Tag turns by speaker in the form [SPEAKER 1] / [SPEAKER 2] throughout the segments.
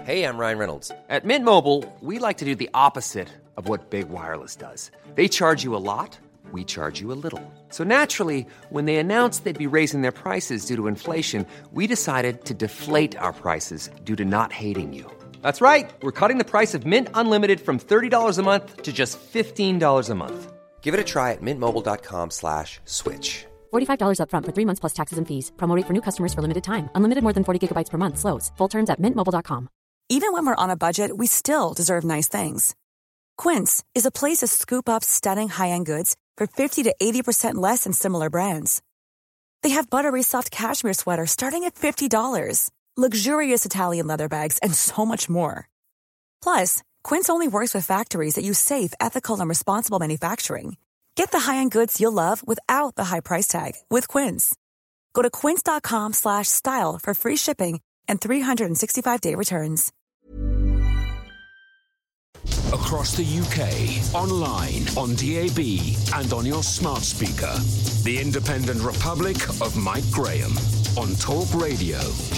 [SPEAKER 1] Hey, I'm Ryan Reynolds. At Mint Mobile, we like to do the opposite of what Big Wireless does. They charge you a lot, we charge you a little. So naturally, when they announced they'd be raising their prices due to inflation, we decided to deflate our prices due to not hating you. That's right. We're cutting the price of Mint Unlimited from $30 a month to just $15 a month. Give it a try at mintmobile.com/switch.
[SPEAKER 2] $45 up front for 3 months plus taxes and fees. Promo rate for new customers for limited time. Unlimited more than 40 gigabytes per month. Slows full terms at mintmobile.com.
[SPEAKER 3] Even when we're on a budget, we still deserve nice things. Quince is a place to scoop up stunning high-end goods for 50 to 80% less than similar brands. They have buttery soft cashmere sweaters starting at $50, luxurious Italian leather bags, and so much more. Plus, Quince only works with factories that use safe, ethical, and responsible manufacturing. Get the high-end goods you'll love without the high price tag with Quince. Go to quince.com/style for free shipping and 365-day returns.
[SPEAKER 4] Across the UK, online, on DAB, and on your smart speaker. The Independent Republic of Mike Graham on Talk Radio.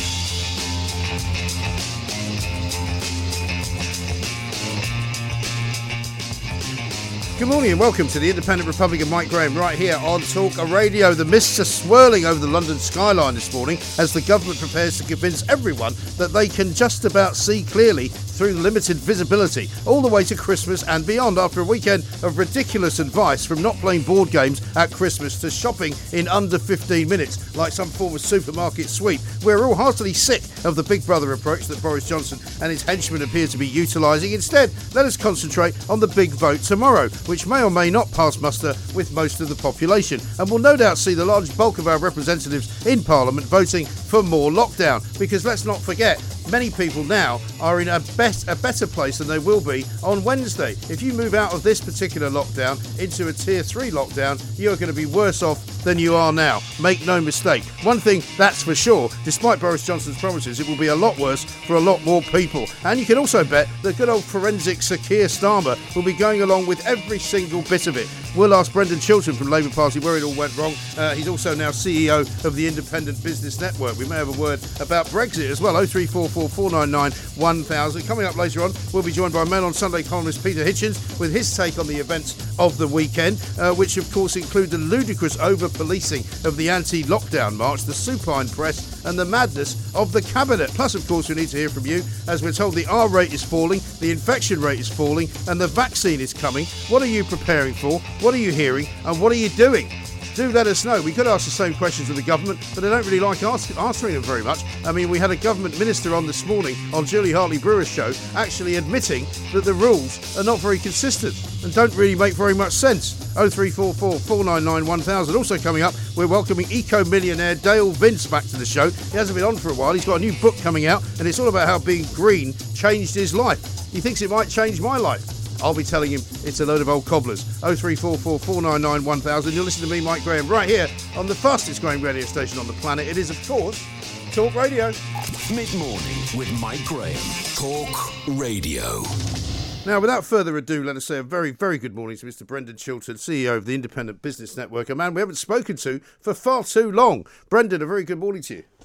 [SPEAKER 5] Good morning and welcome to the Independent Republic of Mike Graham right here on Talk Radio. The mists are swirling over the London skyline this morning as the government prepares to convince everyone that they can just about see clearly through limited visibility all the way to Christmas and beyond after a weekend of ridiculous advice from not playing board games at Christmas to shopping in under 15 minutes like some form of supermarket sweep. We're all heartily sick of the Big Brother approach that Boris Johnson and his henchmen appear to be utilising. Instead, let us concentrate on the big vote tomorrow, which may or may not pass muster with most of the population, and will no doubt see the large bulk of our representatives in Parliament voting for more lockdown, because let's not forget, many people now are in a better place than they will be on Wednesday. If you move out of this particular lockdown into a Tier 3 lockdown, you're going to be worse off than you are now. Make no mistake. One thing that's for sure, despite Boris Johnson's promises, it will be a lot worse for a lot more people. And you can also bet that good old forensic Sir Keir Starmer will be going along with every single bit of it. We'll ask Brendan Chilton from Labour Party where it all went wrong. He's also now CEO of the Independent Business Network. We may have a word about Brexit as well. 0344 499 1000. Coming up later on, we'll be joined by Mail on Sunday columnist Peter Hitchens with his take on the events of the weekend, which of course include the ludicrous over-policing of the anti-lockdown march, the supine press and the madness of the cabinet. Plus, of course, we need to hear from you as we're told the R rate is falling, the infection rate is falling and the vaccine is coming. What are you preparing for? What are you hearing? And what are you doing? Do let us know. We could ask the same questions of the government, but they don't really like answering them very much. I mean, we had a government minister on this morning on Julie Hartley-Brewer's show actually admitting that the rules are not very consistent and don't really make very much sense. 0344 499 1000. Also coming up, we're welcoming eco-millionaire Dale Vince back to the show. He hasn't been on for a while. He's got a new book coming out, and it's all about how being green changed his life. He thinks it might change my life. I'll be telling him it's a load of old cobblers. 0344 499 1000. You'll listen to me, Mike Graham, right here on the fastest growing radio station on the planet. It is, of course, Talk Radio.
[SPEAKER 4] Mid-morning with Mike Graham. Talk Radio.
[SPEAKER 5] Now, without further ado, let us say a very, very good morning to Mr. Brendan Chilton, CEO of the Independent Business Network, a man we haven't spoken to for far too long. Brendan, a very good morning to you.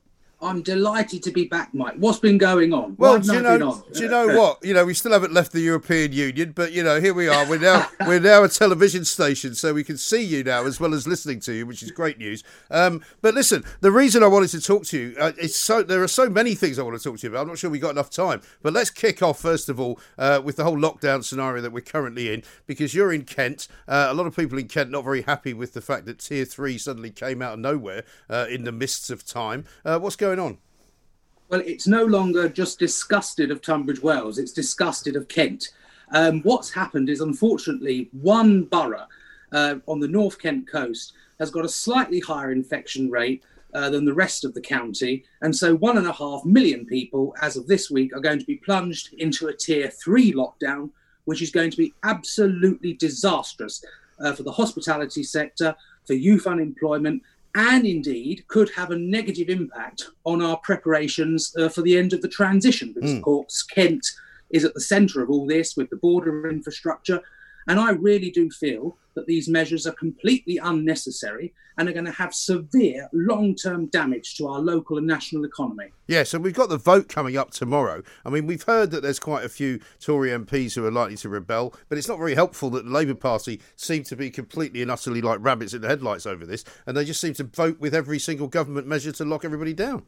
[SPEAKER 6] I'm delighted to be back, Mike. What's been going on?
[SPEAKER 5] Well, do you know what? You know, we still haven't left the European Union, but, you know, here we are. We're now a television station, so we can see you now as well as listening to you, which is great news. But listen, the reason I wanted to talk to you, there are so many things I want to talk to you about. I'm not sure we've got enough time. But let's kick off, first of all, with the whole lockdown scenario that we're currently in, because you're in Kent. A lot of people in Kent not very happy with the fact that Tier 3 suddenly came out of nowhere in the mists of time. What's going on?
[SPEAKER 6] Well, it's no longer just disgusted of Tunbridge Wells, it's disgusted of Kent. What's happened is, unfortunately, one borough on the North Kent coast has got a slightly higher infection rate than the rest of the county. And so 1.5 million people, as of this week, are going to be plunged into a Tier 3 lockdown, which is going to be absolutely disastrous for the hospitality sector, for youth unemployment, and indeed could have a negative impact on our preparations for the end of the transition. Because, of course, Kent is at the centre of all this with the border infrastructure. And I really do feel that these measures are completely unnecessary and are going to have severe long-term damage to our local and national economy.
[SPEAKER 5] Yeah, so we've got the vote coming up tomorrow. I mean, we've heard that there's quite a few Tory MPs who are likely to rebel, but it's not very helpful that the Labour Party seem to be completely and utterly like rabbits in the headlights over this, and they just seem to vote with every single government measure to lock everybody down.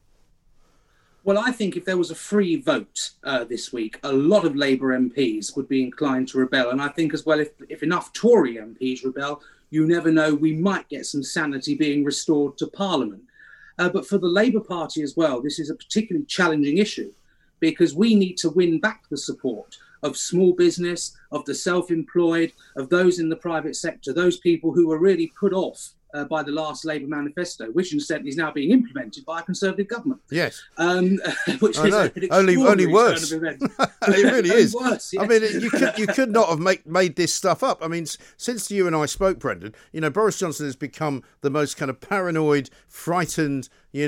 [SPEAKER 6] Well, I think if there was a free vote this week, a lot of Labour MPs would be inclined to rebel. And I think as well, if enough Tory MPs rebel, you never know, we might get some sanity being restored to Parliament. But for the Labour Party as well, this is a particularly challenging issue because we need to win back the support of small business, of the self-employed, of those in the private sector, those people who were really put off by the last Labour manifesto, which instead is now being implemented by a Conservative government.
[SPEAKER 5] Yes.
[SPEAKER 6] Which is an
[SPEAKER 5] only worse.
[SPEAKER 6] turn of events.
[SPEAKER 5] It really is.
[SPEAKER 6] Worse, yes.
[SPEAKER 5] I mean, you could not have made this stuff up. I mean, since you and I spoke, Brendan, Boris Johnson has become the most kind of paranoid, frightened,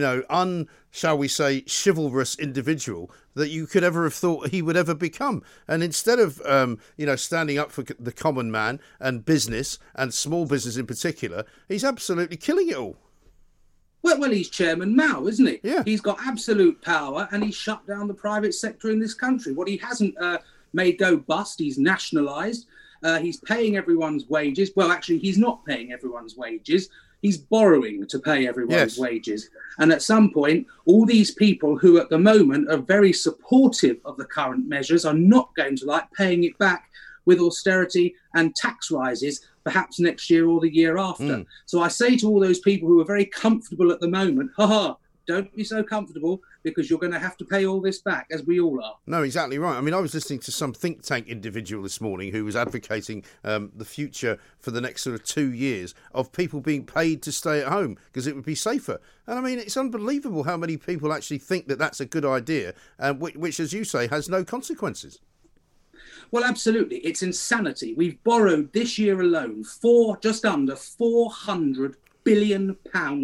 [SPEAKER 5] shall we say, chivalrous individual that you could ever have thought he would ever become. And instead of, standing up for the common man and business and small business in particular, he's absolutely killing it all.
[SPEAKER 6] Well, he's Chairman Mao, isn't he?
[SPEAKER 5] Yeah.
[SPEAKER 6] He's got absolute power and he's shut down the private sector in this country. What he hasn't made go bust, he's nationalised. He's paying everyone's wages. Well, actually, he's not paying everyone's wages. He's borrowing to pay everyone's wages. And at some point, all these people who at the moment are very supportive of the current measures are not going to like paying it back with austerity and tax rises, perhaps next year or the year after. So I say to all those people who are very comfortable at the moment, don't be so comfortable because you're going to have to pay all this back, as we all are.
[SPEAKER 5] No, exactly right. I mean, I was listening to some think tank individual this morning who was advocating the future for the next sort of 2 years of people being paid to stay at home because it would be safer. And I mean, it's unbelievable how many people actually think that that's a good idea, which, as you say, has no consequences.
[SPEAKER 6] Well, absolutely. It's insanity. We've borrowed this year alone just under £400 billion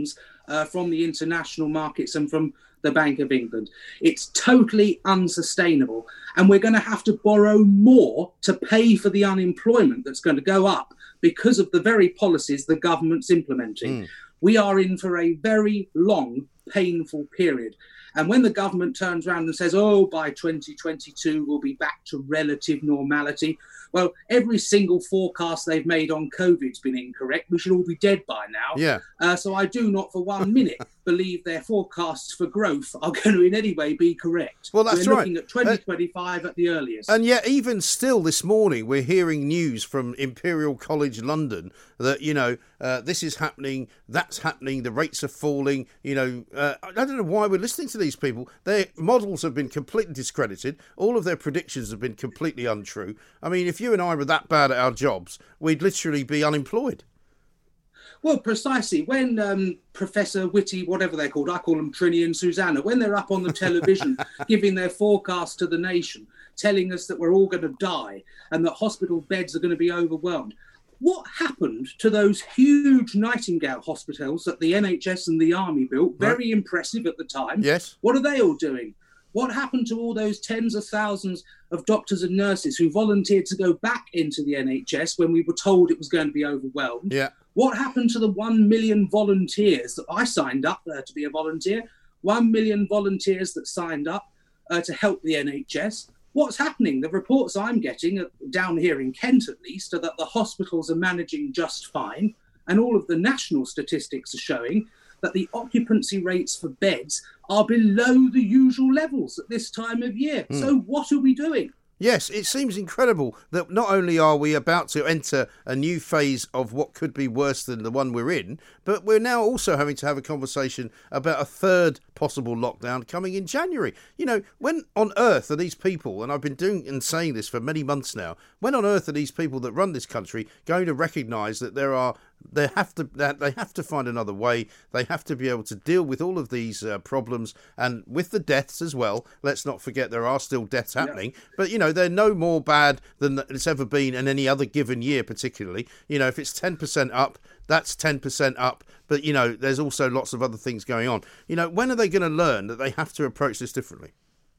[SPEAKER 6] from the international markets and from the Bank of England. It's totally unsustainable. And we're going to have to borrow more to pay for the unemployment that's going to go up because of the very policies the government's implementing. We are in for a very long, painful period. And when the government turns around and says, by 2022, we'll be back to relative normality. Well, every single forecast they've made on COVID's been incorrect. We should all be dead by now.
[SPEAKER 5] Yeah.
[SPEAKER 6] So I do not for 1 minute believe their forecasts for growth are going to in any way be correct.
[SPEAKER 5] Well, that's
[SPEAKER 6] We're
[SPEAKER 5] right.
[SPEAKER 6] looking at 2025 at the earliest.
[SPEAKER 5] And yet, even still this morning, we're hearing news from Imperial College London that, this is happening, that's happening, the rates are falling. I don't know why we're listening to these people. Their models have been completely discredited. All of their predictions have been completely untrue. I mean, if you and I were that bad at our jobs, we'd literally be unemployed.
[SPEAKER 6] Well, precisely. When Professor Whitty, whatever they're called, I call them Trini and Susanna, when they're up on the television giving their forecast to the nation, telling us that we're all going to die and that hospital beds are going to be overwhelmed. What happened to those huge Nightingale hospitals that the NHS and the Army built? Very impressive at the time.
[SPEAKER 5] Yes.
[SPEAKER 6] What are they all doing? What happened to all those tens of thousands of doctors and nurses who volunteered to go back into the NHS when we were told it was going to be overwhelmed?
[SPEAKER 5] Yeah.
[SPEAKER 6] What happened to the 1 million volunteers that I signed up to be a volunteer? 1 million volunteers that signed up to help the NHS. What's happening? The reports I'm getting, down here in Kent at least, are that the hospitals are managing just fine. And all of the national statistics are showing that the occupancy rates for beds are below the usual levels at this time of year. So what are we doing?
[SPEAKER 5] Yes, it seems incredible that not only are we about to enter a new phase of what could be worse than the one we're in, but we're now also having to have a conversation about a third possible lockdown coming in January. When on earth are these people, and I've been doing and saying this for many months now, when on earth are these people that run this country going to recognise that they have to find another way. They have to be able to deal with all of these problems and with the deaths as well. Let's not forget there are still deaths happening, but they're no more bad than it's ever been in any other given year. Particularly, if it's 10% up, that's 10% up. But there's also lots of other things going on. When are they going to learn that they have to approach this differently?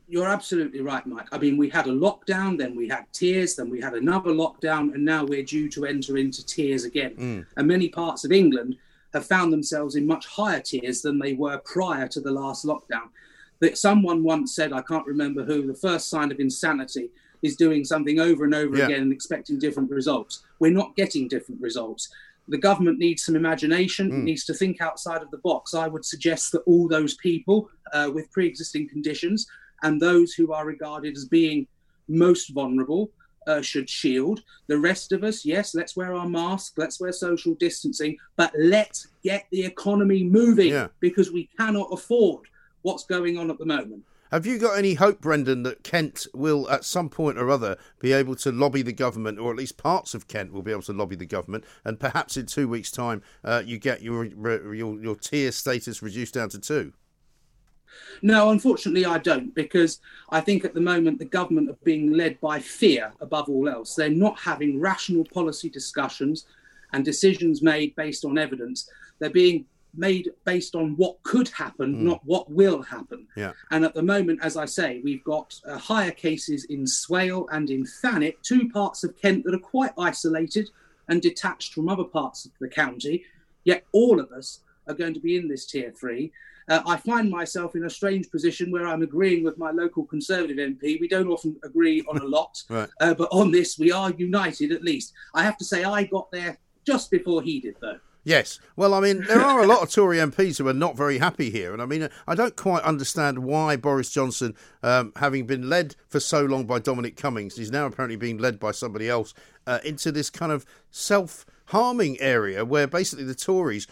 [SPEAKER 6] You're absolutely right, Mike. I mean, we had a lockdown, then we had tiers, then we had another lockdown, and now we're due to enter into tiers again. And many parts of England have found themselves in much higher tiers than they were prior to the last lockdown. That someone once said, I can't remember who, the first sign of insanity is doing something over and over again and expecting different results. We're not getting different results. The government needs some imagination, needs to think outside of the box. I would suggest that all those people with pre-existing conditions and those who are regarded as being most vulnerable should shield. The rest of us, yes, let's wear our mask, let's wear social distancing, but let's get the economy moving because we cannot afford what's going on at the moment.
[SPEAKER 5] Have you got any hope, Brendan, that Kent will at some point or other be able to lobby the government, or at least parts of Kent will be able to lobby the government, and perhaps in 2 weeks' time you get your tier status reduced down to 2?
[SPEAKER 6] No, unfortunately I don't, because I think at the moment the government are being led by fear above all else. They're not having rational policy discussions and decisions made based on evidence. They're being made based on what could happen, not what will happen. And at the moment, as I say, we've got higher cases in Swale and in Thanet, 2 parts of Kent that are quite isolated and detached from other parts of the county, yet all of us are going to be in this tier 3. I find myself in a strange position where I'm agreeing with my local Conservative MP. We don't often agree on a lot, but on this we are united at least. I have to say I got there just before he did, though.
[SPEAKER 5] Yes. Well, I mean, there are a lot of Tory MPs who are not very happy here. And I mean, I don't quite understand why Boris Johnson, having been led for so long by Dominic Cummings, is now apparently being led by somebody else into this kind of self-harming area where basically the Tories,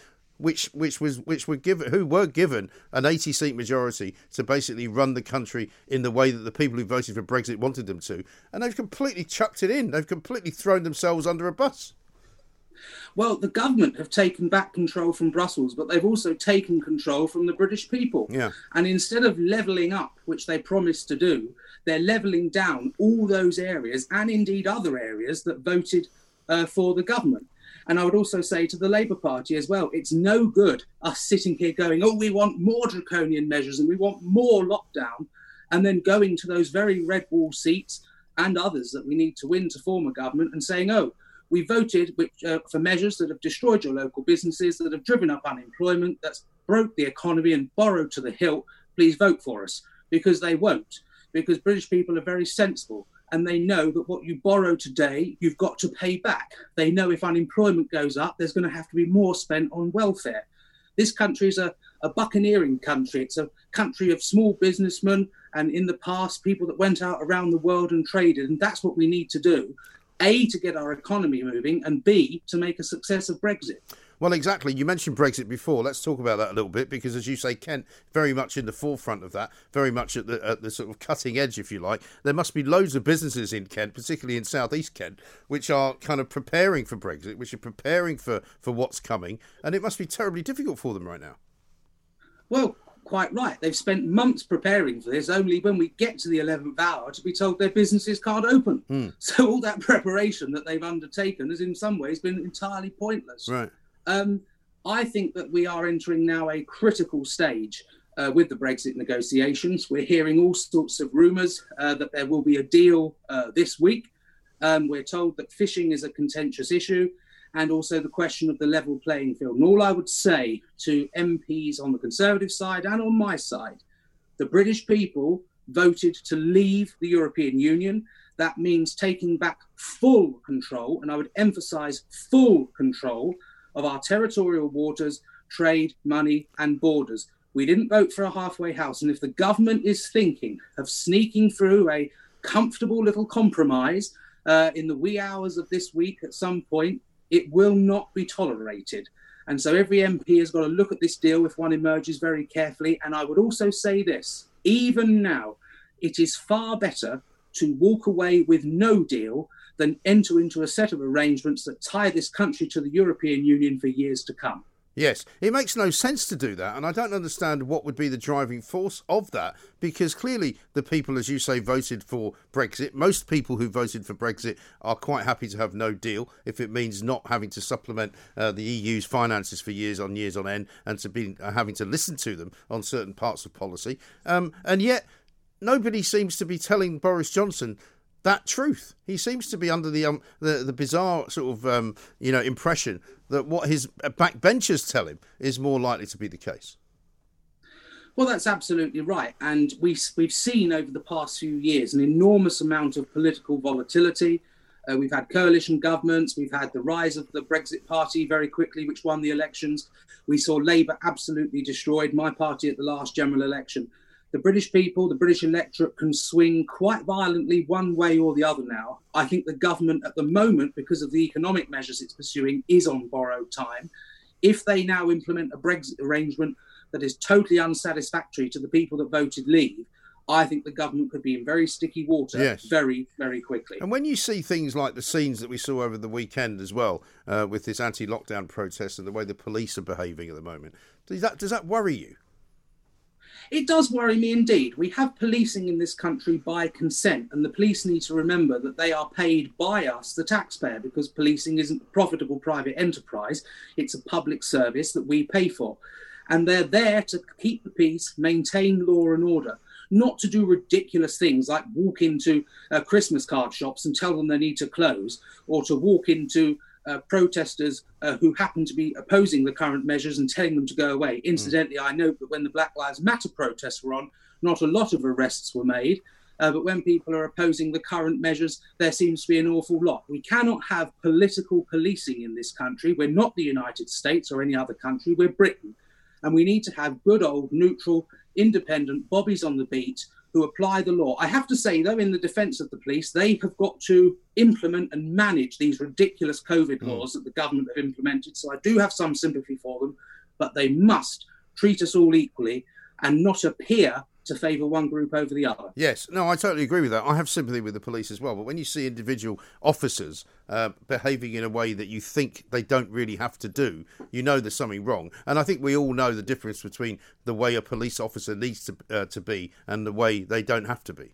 [SPEAKER 5] who were given an 80-seat majority to basically run the country in the way that the people who voted for Brexit wanted them to, and they've completely chucked it in. They've completely thrown themselves under a bus.
[SPEAKER 6] Well, the government have taken back control from Brussels, but they've also taken control from the British people. And instead of levelling up, which they promised to do, they're levelling down all those areas and indeed other areas that voted for the government. And I would also say to the Labour Party as well, it's no good us sitting here going, oh, we want more draconian measures and we want more lockdown, and then going to those very red wall seats and others that we need to win to form a government and saying, oh, we voted for measures that have destroyed your local businesses, that have driven up unemployment, that's broke the economy and borrowed to the hilt. Please vote for us. Because they won't. Because British people are very sensible and they know that what you borrow today, you've got to pay back. They know if unemployment goes up, there's going to have to be more spent on welfare. This country is a buccaneering country. It's a country of small businessmen and in the past, people that went out around the world and traded. And that's what we need to do. A, to get our economy moving, and B, to make a success of Brexit.
[SPEAKER 5] Well, exactly. You mentioned Brexit before. Let's talk about that a little bit, because as you say, Kent, very much in the forefront of that, very much at the sort of cutting edge, if you like. There must be loads of businesses in Kent, particularly in southeast Kent, which are kind of preparing for Brexit, which are preparing for what's coming, and it must be terribly difficult for them right now.
[SPEAKER 6] Well, quite right. They've spent months preparing for this, only when we get to the 11th hour to be told their businesses can't open. So all that preparation that they've undertaken has in some ways been entirely pointless.
[SPEAKER 5] Right.
[SPEAKER 6] I think that we are entering now a critical stage with the Brexit negotiations. We're hearing all sorts of rumours that there will be a deal this week. We're told that fishing is a contentious issue, and also the question of the level playing field. And all I would say to MPs on the Conservative side and on my side, the British people voted to leave the European Union. That means taking back full control, and I would emphasise full control, of our territorial waters, trade, money and borders. We didn't vote for a halfway house. And if the government is thinking of sneaking through a comfortable little compromise in the wee hours of this week at some point, it will not be tolerated. And so every MP has got to look at this deal if one emerges very carefully. And I would also say this, even now, it is far better to walk away with no deal than enter into a set of arrangements that tie this country to the European Union for years to come.
[SPEAKER 5] Yes, it makes no sense to do that, and I don't understand what would be the driving force of that, because clearly the people, as you say, voted for Brexit. Most people who voted for Brexit are quite happy to have no deal if it means not having to supplement the EU's finances for years on end, and to be having to listen to them on certain parts of policy. And yet nobody seems to be telling Boris Johnson that truth. He seems to be under the bizarre sort of impression that what his backbenchers tell him is more likely to be the case.
[SPEAKER 6] Well, that's absolutely right. And we've seen over the past few years an enormous amount of political volatility. We've had coalition governments. We've had the rise of the Brexit Party very quickly, which won the elections. We saw Labour absolutely destroyed my party at the last general election. The British people, the British electorate can swing quite violently one way or the other now. I think the government at the moment, because of the economic measures it's pursuing, is on borrowed time. If they now implement a Brexit arrangement that is totally unsatisfactory to the people that voted leave, I think the government could be in very sticky water very, very quickly.
[SPEAKER 5] And when you see things like the scenes that we saw over the weekend as well, with this anti-lockdown protest and the way the police are behaving at the moment, does that worry you?
[SPEAKER 6] It does worry me indeed. We have policing in this country by consent, and the police need to remember that they are paid by us, the taxpayer, because policing isn't a profitable private enterprise. It's a public service that we pay for. And they're there to keep the peace, maintain law and order, not to do ridiculous things like walk into Christmas card shops and tell them they need to close, or to walk into protesters who happen to be opposing the current measures and telling them to go away. Incidentally, I note that when the Black Lives Matter protests were on, not a lot of arrests were made, but when people are opposing the current measures, there seems to be an awful lot. We cannot have political policing in this country. We're not the United States or any other country, we're Britain. And we need to have good old, neutral, independent bobbies on the beat who apply the law. I have to say, though, in the defence of the police, they have got to implement and manage these ridiculous COVID laws that the government have implemented. So I do have some sympathy for them, but they must treat us all equally and not appear to favour one group over the other.
[SPEAKER 5] Yes, no, I totally agree with that. I have sympathy with the police as well. But when you see individual officers behaving in a way that you think they don't really have to do, you know there's something wrong. And I think we all know the difference between the way a police officer needs to be and the way they don't have to be.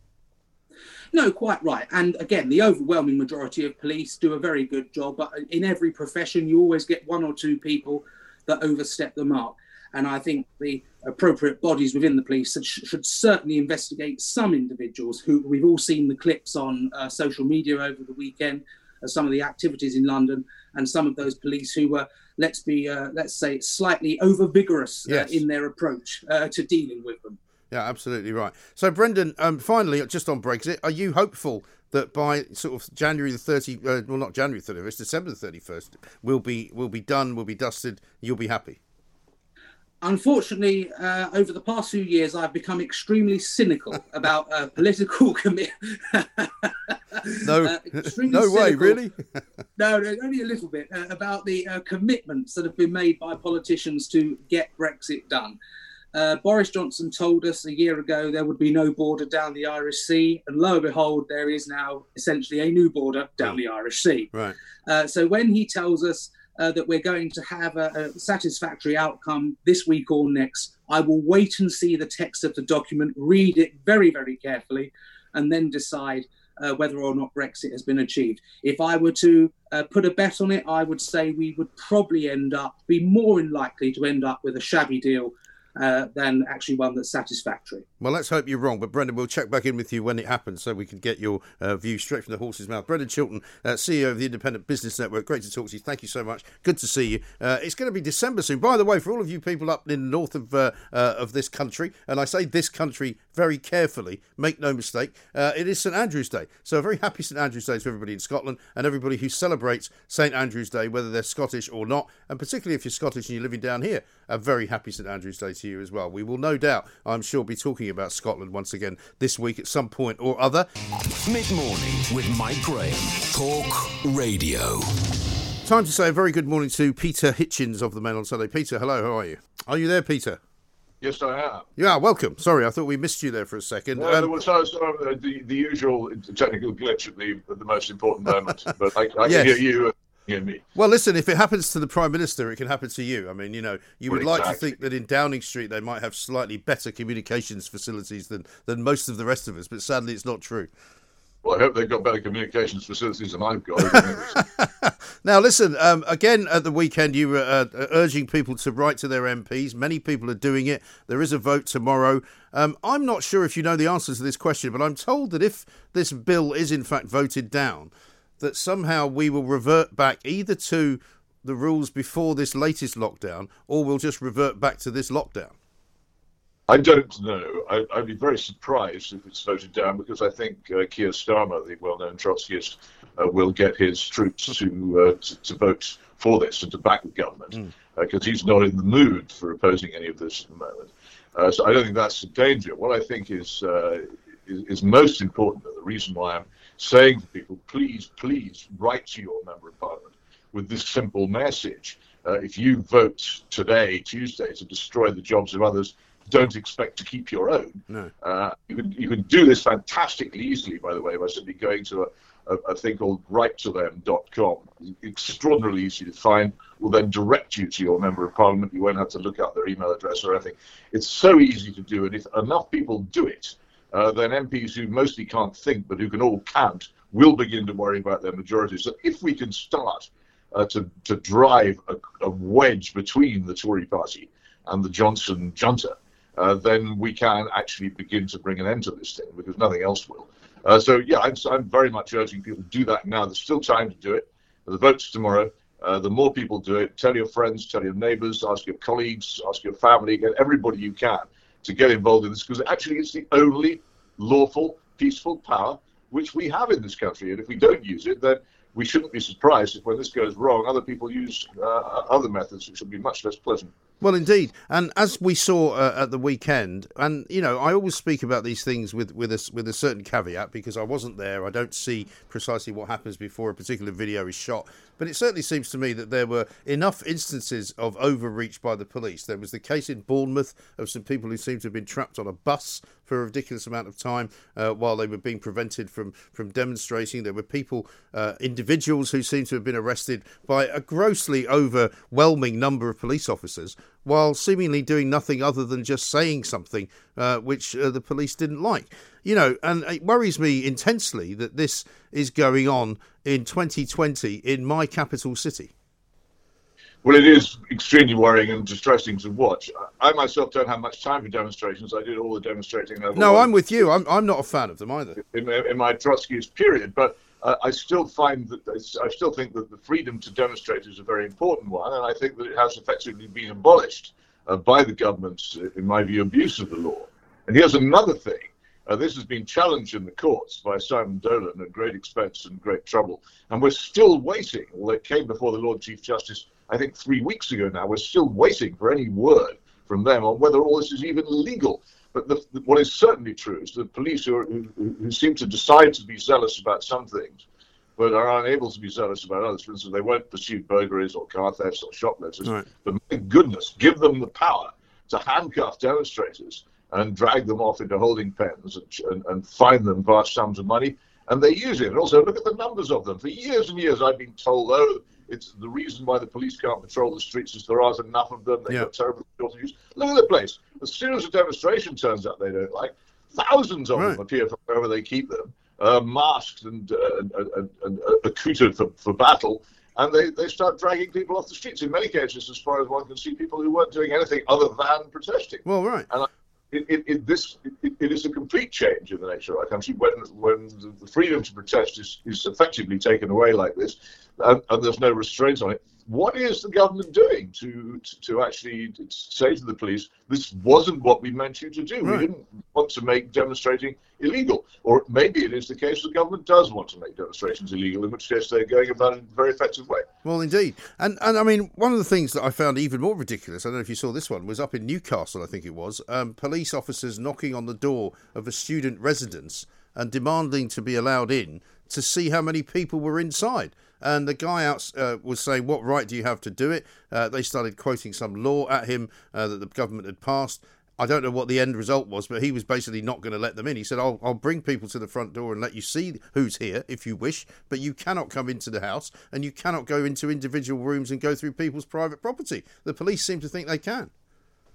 [SPEAKER 6] No, quite right. And again, the overwhelming majority of police do a very good job. But in every profession, you always get one or two people that overstep the mark. And I think the appropriate bodies within the police should certainly investigate some individuals who we've all seen the clips on social media over the weekend, some of the activities in London, and some of those police who were, let's say, slightly over-vigorous in their approach to dealing with them.
[SPEAKER 5] Yeah, absolutely right. So, Brendan, finally, just on Brexit, are you hopeful that by sort of January the 30th, well, not January 31st, December the 31st, we'll be done, we'll be dusted, you'll be happy?
[SPEAKER 6] Unfortunately, over the past few years, I've become extremely cynical about political commitment.
[SPEAKER 5] No way, really?
[SPEAKER 6] No, only a little bit, about the commitments that have been made by politicians to get Brexit done. Boris Johnson told us a year ago there would be no border down the Irish Sea, and lo and behold, there is now essentially a new border down the Irish Sea.
[SPEAKER 5] Right.
[SPEAKER 6] So when he tells us that we're going to have a satisfactory outcome this week or next, I will wait and see the text of the document, read it very, very carefully, and then decide whether or not Brexit has been achieved. If I were to put a bet on it, I would say we would probably be more likely to end up with a shabby deal than actually one that's satisfactory.
[SPEAKER 5] Well, let's hope you're wrong. But, Brendan, we'll check back in with you when it happens so we can get your view straight from the horse's mouth. Brendan Chilton, CEO of the Independent Business Network. Great to talk to you. Thank you so much. Good to see you. It's going to be December soon. By the way, for all of you people up in the north of this country, and I say this country very carefully, make no mistake, it is St Andrew's Day. So a very happy St Andrew's Day to everybody in Scotland and everybody who celebrates St Andrew's Day, whether they're Scottish or not. And particularly if you're Scottish and you're living down here, a very happy St Andrew's Day to you as well. We will no doubt, I'm sure, be talking about Scotland once again this week at some point or other.
[SPEAKER 4] Mid-morning with Mike Graham. Talk Radio.
[SPEAKER 5] Time to say a very good morning to Peter Hitchens of the Mail on Sunday. Peter, hello, how are you? Are you there, Peter?
[SPEAKER 7] Yes, I am.
[SPEAKER 5] Yeah, welcome. Sorry, I thought we missed you there for a second.
[SPEAKER 7] Well, there was the usual technical glitch at the most important moment, but I can hear you. Me.
[SPEAKER 5] Well, listen, if it happens to the Prime Minister, it can happen to you. I mean, you know, you would like to think that in Downing Street they might have slightly better communications facilities than most of the rest of us, but sadly it's not true.
[SPEAKER 7] Well, I hope they've got better communications facilities than I've got.
[SPEAKER 5] Now, listen, again, at the weekend, you were urging people to write to their MPs. Many people are doing it. There is a vote tomorrow. I'm not sure if you know the answers to this question, but I'm told that if this bill is in fact voted down, that somehow we will revert back either to the rules before this latest lockdown, or we'll just revert back to this lockdown.
[SPEAKER 7] I don't know. I'd be very surprised if it's voted down, because I think Keir Starmer, the well-known Trotskyist, will get his troops to vote for this and to back the government, because he's not in the mood for opposing any of this at the moment. So I don't think that's the danger. What I think is most important, and the reason why I'm saying to people, please write to your Member of Parliament with this simple message. If you vote today, Tuesday, to destroy the jobs of others, don't expect to keep your own. No. You can do this fantastically easily, by the way, by simply going to a thing called writetothem.com. Extraordinarily easy to find. Will then direct you to your Member of Parliament. You won't have to look up their email address or anything. It's so easy to do, and if enough people do it, then MPs who mostly can't think but who can all count will begin to worry about their majority. So if we can start to drive a wedge between the Tory party and the Johnson junta, then we can actually begin to bring an end to this thing, because nothing else will. So, yeah, I'm very much urging people to do that now. There's still time to do it. The vote's tomorrow. The more people do it, tell your friends, tell your neighbours, ask your colleagues, ask your family, get everybody you can to get involved in this, because actually it's the only lawful, peaceful power which we have in this country. And if we don't use it, then we shouldn't be surprised if when this goes wrong, other people use other methods which will be much less pleasant.
[SPEAKER 5] Well, indeed. And as we saw at the weekend, and, you know, I always speak about these things with a certain caveat, because I wasn't there. I don't see precisely what happens before a particular video is shot. But it certainly seems to me that there were enough instances of overreach by the police. There was the case in Bournemouth of some people who seemed to have been trapped on a bus for a ridiculous amount of time while they were being prevented from demonstrating. There were people, individuals who seemed to have been arrested by a grossly overwhelming number of police officers, while seemingly doing nothing other than just saying something which the police didn't like. You know, and it worries me intensely that this is going on in 2020 in my capital city.
[SPEAKER 7] Well, it is extremely worrying and distressing to watch. I myself don't have much time for demonstrations. I did all the demonstrating.
[SPEAKER 5] I'm with you. I'm not a fan of them either.
[SPEAKER 7] In my Trotskyist period, but I still think that the freedom to demonstrate is a very important one, and I think that it has effectively been abolished by the government's, in my view, abuse of the law. And here's another thing. This has been challenged in the courts by Simon Dolan at great expense and great trouble, and we're still waiting. Well, it came before the Lord Chief Justice, I think, 3 weeks ago now. We're still waiting for any word from them on whether all this is even legal. But what is certainly true is that police who seem to decide to be zealous about some things, but are unable to be zealous about others. For instance, they won't pursue burglaries or car thefts or shoplifters. Right. But my goodness, give them the power to handcuff demonstrators and drag them off into holding pens and fine them vast sums of money, and they use it. And also, look at the numbers of them. For years and years, I've been told, it's the reason why the police can't patrol the streets is there aren't enough of them. They've got terrible shortages. Look at the place. As soon as a demonstration turns out they don't like, thousands of them appear from wherever they keep them, masked and accoutered for battle, and they start dragging people off the streets. In many cases, as far as one can see, people who weren't doing anything other than protesting.
[SPEAKER 5] Well, right.
[SPEAKER 7] And it is a complete change in the nature of our country when the freedom to protest is effectively taken away like this, and there's no restraints on it. What is the government doing to actually say to the police, this wasn't what we meant you to do? Right. We didn't want to make demonstrating illegal. Or maybe it is the case the government does want to make demonstrations illegal, in which case they're going about it in a very effective way.
[SPEAKER 5] Well, indeed. And I mean, one of the things that I found even more ridiculous, I don't know if you saw this one, was up in Newcastle, I think it was, police officers knocking on the door of a student residence and demanding to be allowed in to see how many people were inside. And the guy out was saying, what right do you have to do it? They started quoting some law at him that the government had passed. I don't know what the end result was, but he was basically not going to let them in. He said, I'll bring people to the front door and let you see who's here if you wish, but you cannot come into the house and you cannot go into individual rooms and go through people's private property. The police seem to think they can.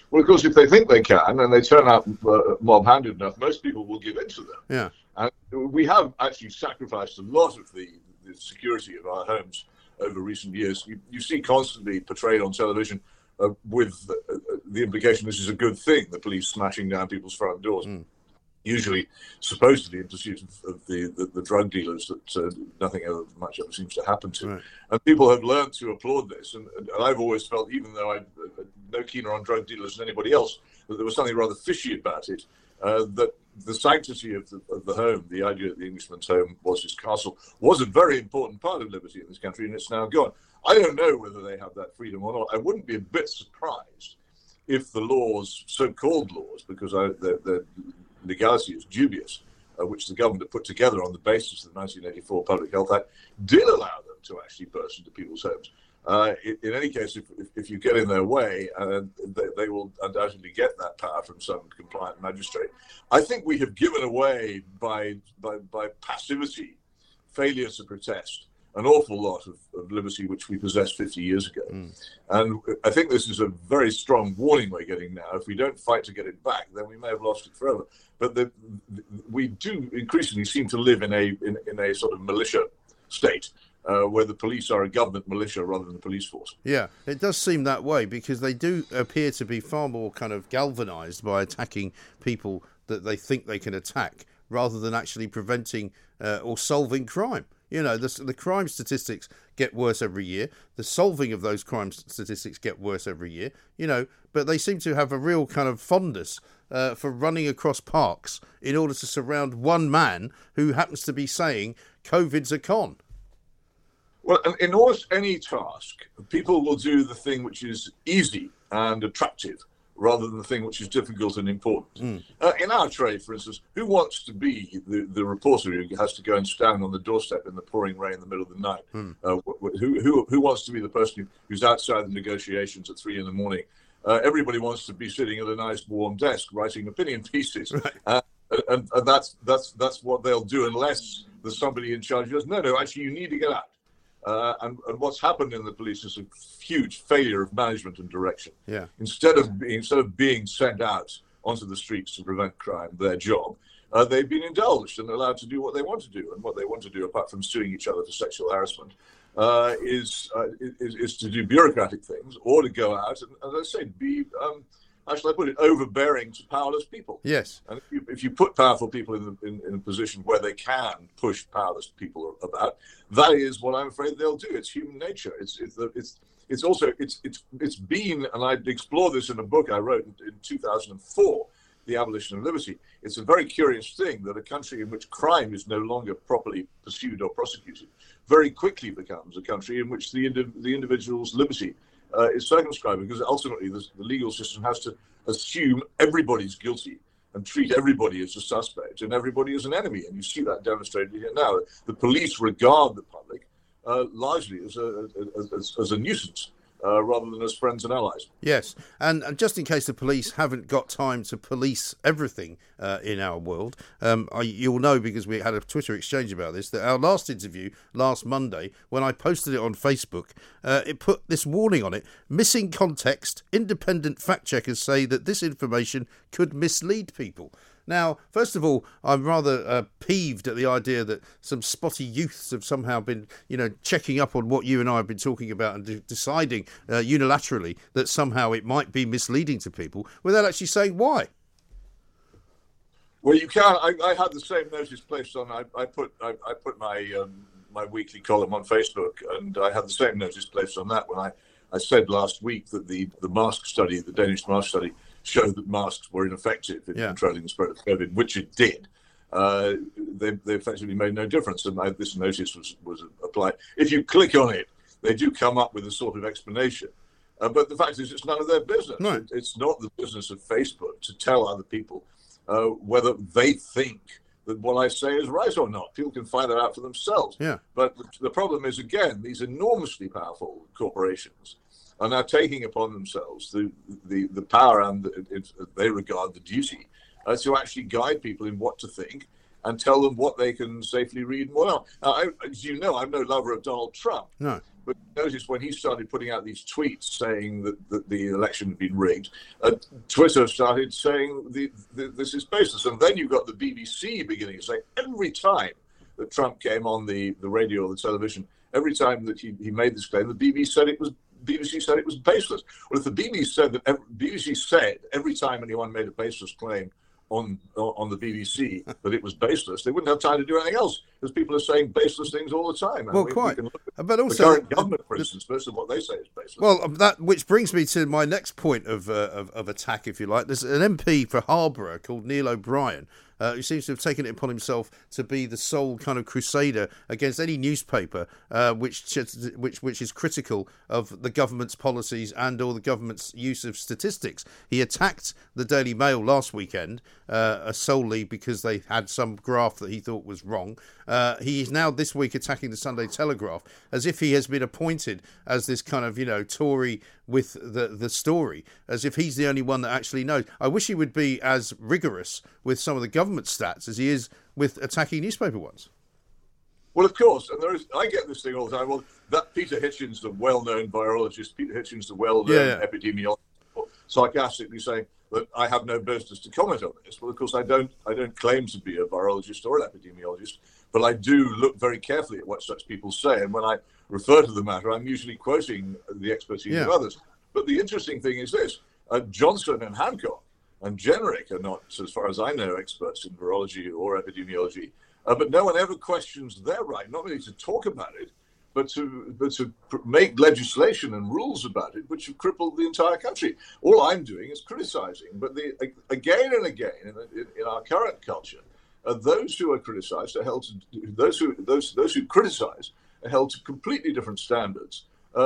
[SPEAKER 7] Well, of course, if they think they can and they turn out mob-handed enough, most people will give in to them.
[SPEAKER 5] Yeah.
[SPEAKER 7] And we have actually sacrificed a lot of the security of our homes over recent years. You see constantly portrayed on television with the implication this is a good thing, the police smashing down people's front doors. Usually supposedly in pursuit of the drug dealers that nothing much ever seems to happen to.
[SPEAKER 5] Right.
[SPEAKER 7] And people have learned to applaud this. And I've always felt, even though I'm no keener on drug dealers than anybody else, that there was something rather fishy about it, that the sanctity of the home, the idea that the Englishman's home was his castle, was a very important part of liberty in this country, and it's now gone. I don't know whether they have that freedom or not. I wouldn't be a bit surprised if the laws, so-called laws, because they're legality is dubious, which the government had put together on the basis of the 1984 Public Health Act, did allow them to actually burst into people's homes. In any case, if you get in their way, they will undoubtedly get that power from some compliant magistrate. I think we have given away by passivity, failure to protest, an awful lot of liberty which we possessed 50 years ago. And I think this is a very strong warning we're getting now. If we don't fight to get it back, then we may have lost it forever. But we do increasingly seem to live in a sort of militia state, where the police are a government militia rather than a police force. Yeah,
[SPEAKER 5] it does seem that way, because they do appear to be far more kind of galvanised by attacking people that they think they can attack, rather than actually preventing or solving crime. You know, the crime statistics get worse every year. The solving of those crime statistics get worse every year, you know, but they seem to have a real kind of fondness for running across parks in order to surround one man who happens to be saying COVID's a con.
[SPEAKER 7] Well, in almost any task, people will do the thing which is easy and attractive, rather than the thing which is difficult and important. In our trade, for instance, who wants to be the reporter who has to go and stand on the doorstep in the pouring rain in the middle of the night? Who wants to be the person who's outside the negotiations at 3 a.m? Everybody wants to be sitting at a nice warm desk writing opinion pieces. Right. And that's what they'll do, unless there's somebody in charge who goes, no, actually you need to get out. And what's happened in the police is a huge failure of management and direction. Yeah. Instead of being sent out onto the streets to prevent crime, their job, they've been indulged and allowed to do what they want to do. And what they want to do, apart from suing each other for sexual harassment, is to do bureaucratic things, or to go out and, as I say, be how shall I put it, overbearing to powerless people. Yes. And if you put powerful people in a position where they can push powerless people about, that is what I'm afraid they'll do. It's human nature. It's also been, and I explore this in a book I wrote in 2004, The Abolition of Liberty. It's a very curious thing that a country in which crime is no longer properly pursued or prosecuted very quickly becomes a country in which the individual's liberty is circumscribed, because ultimately the legal system has to assume everybody's guilty and treat everybody as a suspect and everybody as an enemy. And you see that demonstrated here now. The police regard the public largely as a nuisance, rather than as friends and allies. Yes, and just in case the police haven't got time to police everything in our world, you'll know, because we had a Twitter exchange about this, that our last interview last Monday, when I posted it on Facebook, it put this warning on it: missing context, independent fact checkers say that this information could mislead people. Now, first of all, I'm rather peeved at the idea that some spotty youths have somehow been, checking up on what you and I have been talking about and deciding unilaterally that somehow it might be misleading to people without actually saying why. Well, you can. I had the same notice placed on. I put my weekly column on Facebook, and I had the same notice placed on that when I said last week that the mask study, the Danish mask study, showed that masks were ineffective in controlling the spread of COVID, which it did. They effectively made no difference, and this notice was applied. If you click on it, they do come up with a sort of explanation. But the fact is, it's none of their business. Right. It's not the business of Facebook to tell other people whether they think that what I say is right or not. People can find that out for themselves. Yeah. But the problem is, again, these enormously powerful corporations are now taking upon themselves the power and they regard the duty to actually guide people in what to think and tell them what they can safely read and what not. Now, as you know, I'm no lover of Donald Trump. No. But notice when he started putting out these tweets saying that the election had been rigged, Twitter started saying this is baseless. And then you got the BBC beginning to say every time that Trump came on the radio or the television, every time that he made this claim, the BBC said it was baseless. Well, if the BBC said every time anyone made a baseless claim on the BBC that it was baseless, they wouldn't have time to do anything else, because people are saying baseless things all the time.
[SPEAKER 5] Well, quite. But also,
[SPEAKER 7] the current government, for instance, most of what they say is baseless.
[SPEAKER 5] Well, that which brings me to my next point of attack, if you like. There's an MP for Harborough called Neil O'Brien, who seems to have taken it upon himself to be the sole kind of crusader against any newspaper which is critical of the government's policies and or the government's use of statistics. He attacked the Daily Mail last weekend solely because they had some graph that he thought was wrong. He is now this week attacking the Sunday Telegraph as if he has been appointed as this kind of, Tory with the story, as if he's the only one that actually knows. I wish he would be as rigorous with some of the government stats as he is with attacking newspaper ones.
[SPEAKER 7] Well, of course, and I get this thing all the time. Well, that Peter Hitchens, the well-known virologist, Peter Hitchens, the well-known epidemiologist, sarcastically saying that I have no business to comment on this. Well, of course, I don't claim to be a virologist or an epidemiologist, but I do look very carefully at what such people say. And when I refer to the matter, I'm usually quoting the expertise of others. But the interesting thing is this: Johnson and Hancock and Jenrick are not, as far as I know, experts in virology or epidemiology. But no one ever questions their right, not only to talk about it, but to make legislation and rules about it, which have crippled the entire country. All I'm doing is criticizing. But again and again, in our current culture, those who are criticized are held to those who criticize are held to completely different standards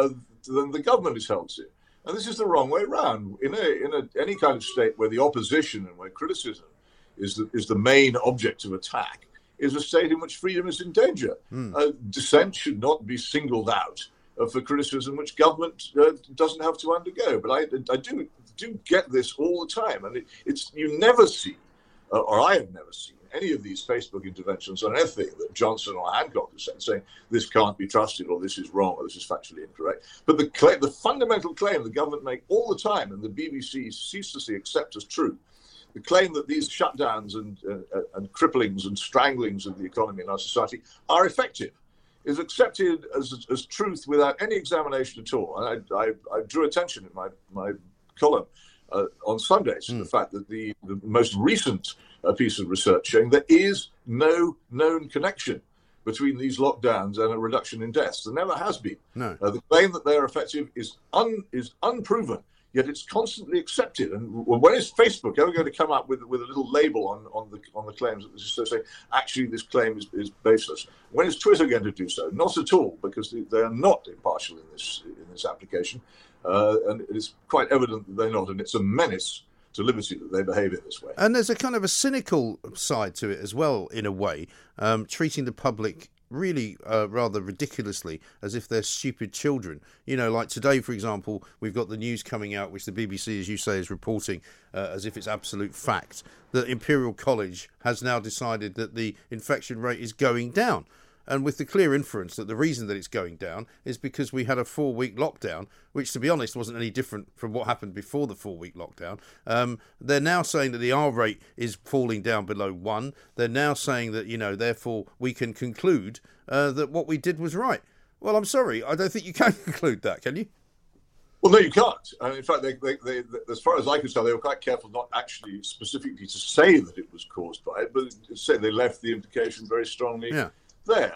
[SPEAKER 7] than the government is held to. And this is the wrong way around. In any kind of state where the opposition and where criticism is the main object of attack, is a state in which freedom is in danger. Dissent should not be singled out for criticism which government doesn't have to undergo. But I do get this all the time, and you never see, or I have never seen, any of these Facebook interventions on anything that Johnson or Hancock has said, saying this can't be trusted, or this is wrong, or this is factually incorrect. But the fundamental claim the government make all the time, and the BBC ceaselessly accept as true, the claim that these shutdowns and cripplings and stranglings of the economy in our society are effective, is accepted as truth without any examination at all. And I drew attention in my column on Sundays to the fact that the most recent piece of research showing there is no known connection between these lockdowns and a reduction in deaths. There never has been. No. The claim that they're effective is unproven, yet it's constantly accepted. And when is Facebook ever going to come up with a little label on the claims that is saying actually this claim is baseless? When is Twitter going to do so? Not at all, because they are not impartial in this application, and it is quite evident that they're not, and it's a menace to liberty that they behave in this way. And
[SPEAKER 5] there's a kind of a cynical side to it as well, in a way, treating the public really rather ridiculously as if they're stupid children. Like today, for example, we've got the news coming out, which the BBC, as you say, is reporting as if it's absolute fact, that Imperial College has now decided that the infection rate is going down. And with the clear inference that the reason that it's going down is because we had a 4-week lockdown, which, to be honest, wasn't any different from what happened before the 4-week lockdown. They're now saying that the R rate is falling down below 1. They're now saying that, therefore we can conclude that what we did was right. Well, I'm sorry, I don't think you can conclude that, can you?
[SPEAKER 7] Well, no, you can't. In fact, they, as far as I could tell, they were quite careful not actually specifically to say that it was caused by it, but they left the implication very strongly there.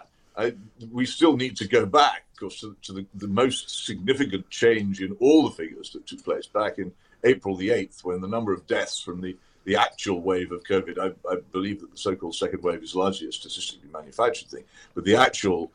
[SPEAKER 7] We still need to go back, of course, to the most significant change in all the figures that took place back in April the 8th, when the number of deaths from the actual wave of COVID, I believe that the so-called second wave is largely a statistically manufactured thing, but the actual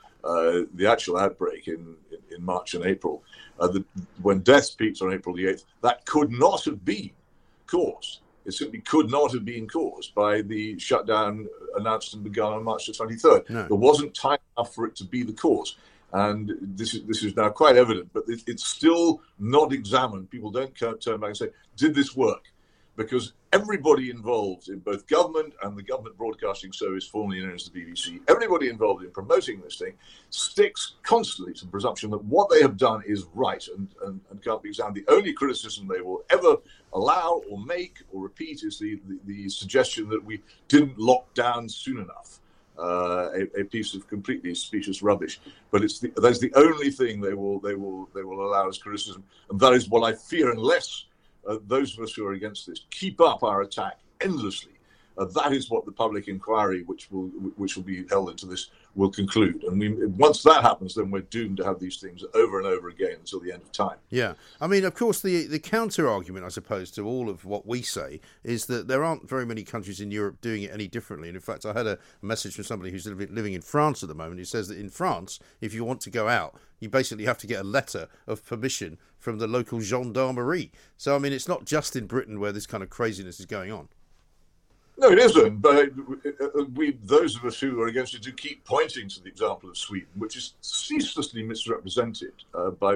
[SPEAKER 7] outbreak in March and April, when deaths peaked on April the 8th, that could not have been caused. It simply could not have been caused by the shutdown announced and begun on March the 23rd. No. There wasn't time enough for it to be the cause. And this is now quite evident, but it's still not examined. People don't turn back and say, did this work? Because everybody involved in both government and the government broadcasting service, formerly known as the BBC, everybody involved in promoting this thing sticks constantly to the presumption that what they have done is right and can't be examined. The only criticism they will ever allow or make or repeat is the suggestion that we didn't lock down soon enough. A piece of completely specious rubbish, but that's the only thing they will allow as criticism, and that is what I fear, unless those of us who are against this keep up our attack endlessly. That is what the public inquiry, which will be held into this, will conclude. And once that happens, then we're doomed to have these things over and over again until the end of time.
[SPEAKER 5] Yeah. I mean, of course, the counter-argument, I suppose, to all of what we say is that there aren't very many countries in Europe doing it any differently. And in fact, I had a message from somebody who's living in France at the moment who says that in France, if you want to go out, you basically have to get a letter of permission from the local gendarmerie. So, I mean, it's not just in Britain where this kind of craziness is going on.
[SPEAKER 7] No, it isn't. But those of us who are against it, do keep pointing to the example of Sweden, which is ceaselessly misrepresented by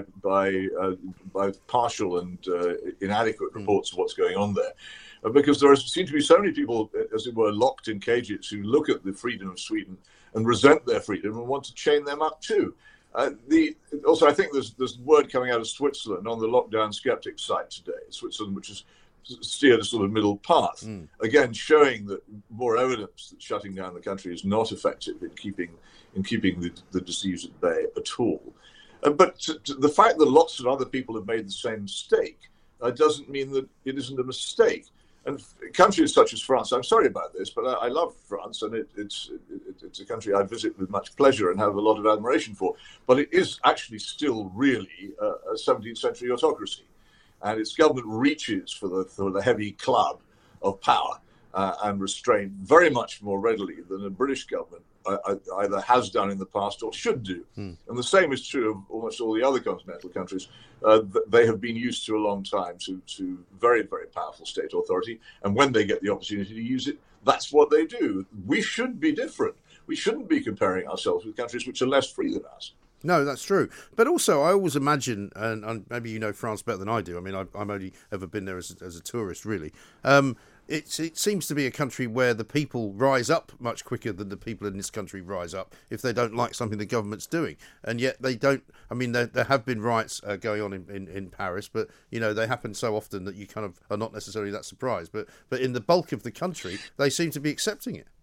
[SPEAKER 7] partial and inadequate reports of what's going on there, because there seem to be so many people, as it were, locked in cages who look at the freedom of Sweden and resent their freedom and want to chain them up too. Also, I think there's word coming out of Switzerland on the Lockdown Skeptics site today. Switzerland, which is steered a sort of middle path, again showing that more evidence that shutting down the country is not effective in keeping the disease at bay at all. But the fact that lots of other people have made the same mistake doesn't mean that it isn't a mistake. And countries such as France, I'm sorry about this, but I love France, and it's a country I visit with much pleasure and have a lot of admiration for. But it is actually still really a 17th century autocracy. And its government reaches for the heavy club of power and restraint very much more readily than the British government either has done in the past or should do. And the same is true of almost all the other continental countries. They have been used to a long time to very, very powerful state authority. And when they get the opportunity to use it, that's what they do. We should be different. We shouldn't be comparing ourselves with countries which are less free than us.
[SPEAKER 5] No, that's true. But also, I always imagine, and maybe you know France better than I do. I mean, I've only ever been there as a tourist, really. It seems to be a country where the people rise up much quicker than the people in this country rise up if they don't like something the government's doing. And yet they don't. I mean, there have been riots going on in Paris, but, you know, they happen so often that you kind of are not necessarily that surprised. But in the bulk of the country, they seem to be accepting it.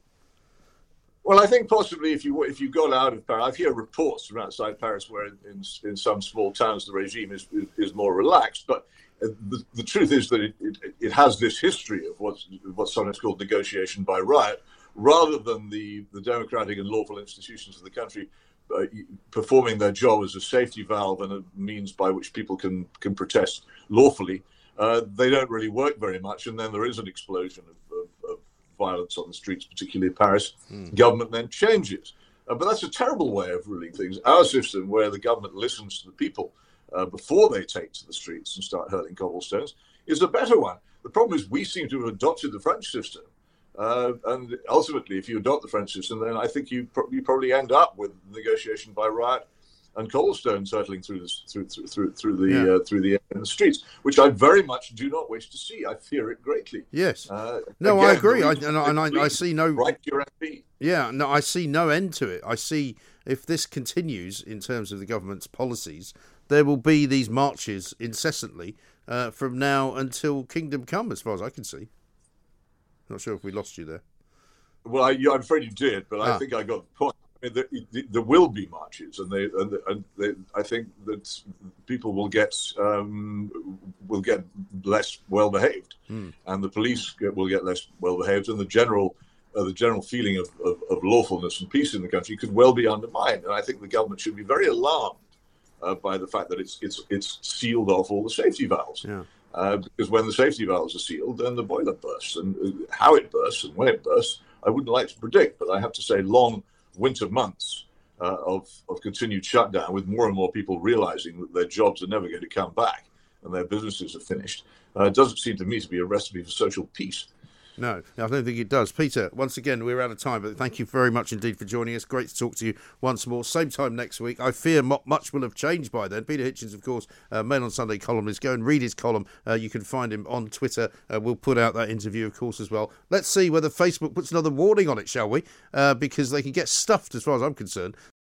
[SPEAKER 7] Well, I think possibly if you got out of Paris, I've heard reports from outside Paris where in some small towns the regime is more relaxed. But the truth is that it has this history of what's sometimes called negotiation by riot, rather than the democratic and lawful institutions of the country performing their job as a safety valve and a means by which people can protest lawfully. They don't really work very much, and then there is an explosion of violence on the streets, particularly Paris. Government then changes. But that's a terrible way of ruling things. Our system, where the government listens to the people before they take to the streets and start hurling cobblestones, is a better one. The problem is we seem to have adopted the French system. And ultimately, if you adopt the French system, then I think you probably end up with negotiation by riot and cobblestones hurtling through the streets, which I very much do not wish to see. I fear it greatly.
[SPEAKER 5] Yes.
[SPEAKER 7] No,
[SPEAKER 5] I agree. I see no.
[SPEAKER 7] Right, your MP.
[SPEAKER 5] Yeah, no, I see no end to it. I see if this continues in terms of the government's policies, there will be these marches incessantly from now until kingdom come, as far as I can see. Not sure if we lost you there.
[SPEAKER 7] Well, I'm afraid you did, but I think I got the point. I mean, there will be marches, and I think that people will get less well behaved, and the police will get less well behaved, and the general feeling of lawfulness and peace in the country could well be undermined. And I think the government should be very alarmed by the fact that it's sealed off all the safety valves. Yeah. Because when the safety valves are sealed, then the boiler bursts, and how it bursts and when it bursts, I wouldn't like to predict. But I have to say, long winter months of continued shutdown, with more and more people realizing that their jobs are never going to come back and their businesses are finished, doesn't seem to me to be a recipe for social peace.
[SPEAKER 5] No, I don't think it does. Peter, once again, we're out of time, but thank you very much indeed for joining us. Great to talk to you once more. Same time next week. I fear much will have changed by then. Peter Hitchens, of course, Mail on Sunday columnist. Go and read his column. You can find him on Twitter. We'll put out that interview, of course, as well. Let's see whether Facebook puts another warning on it, shall we? Because they can get stuffed, as far as I'm concerned.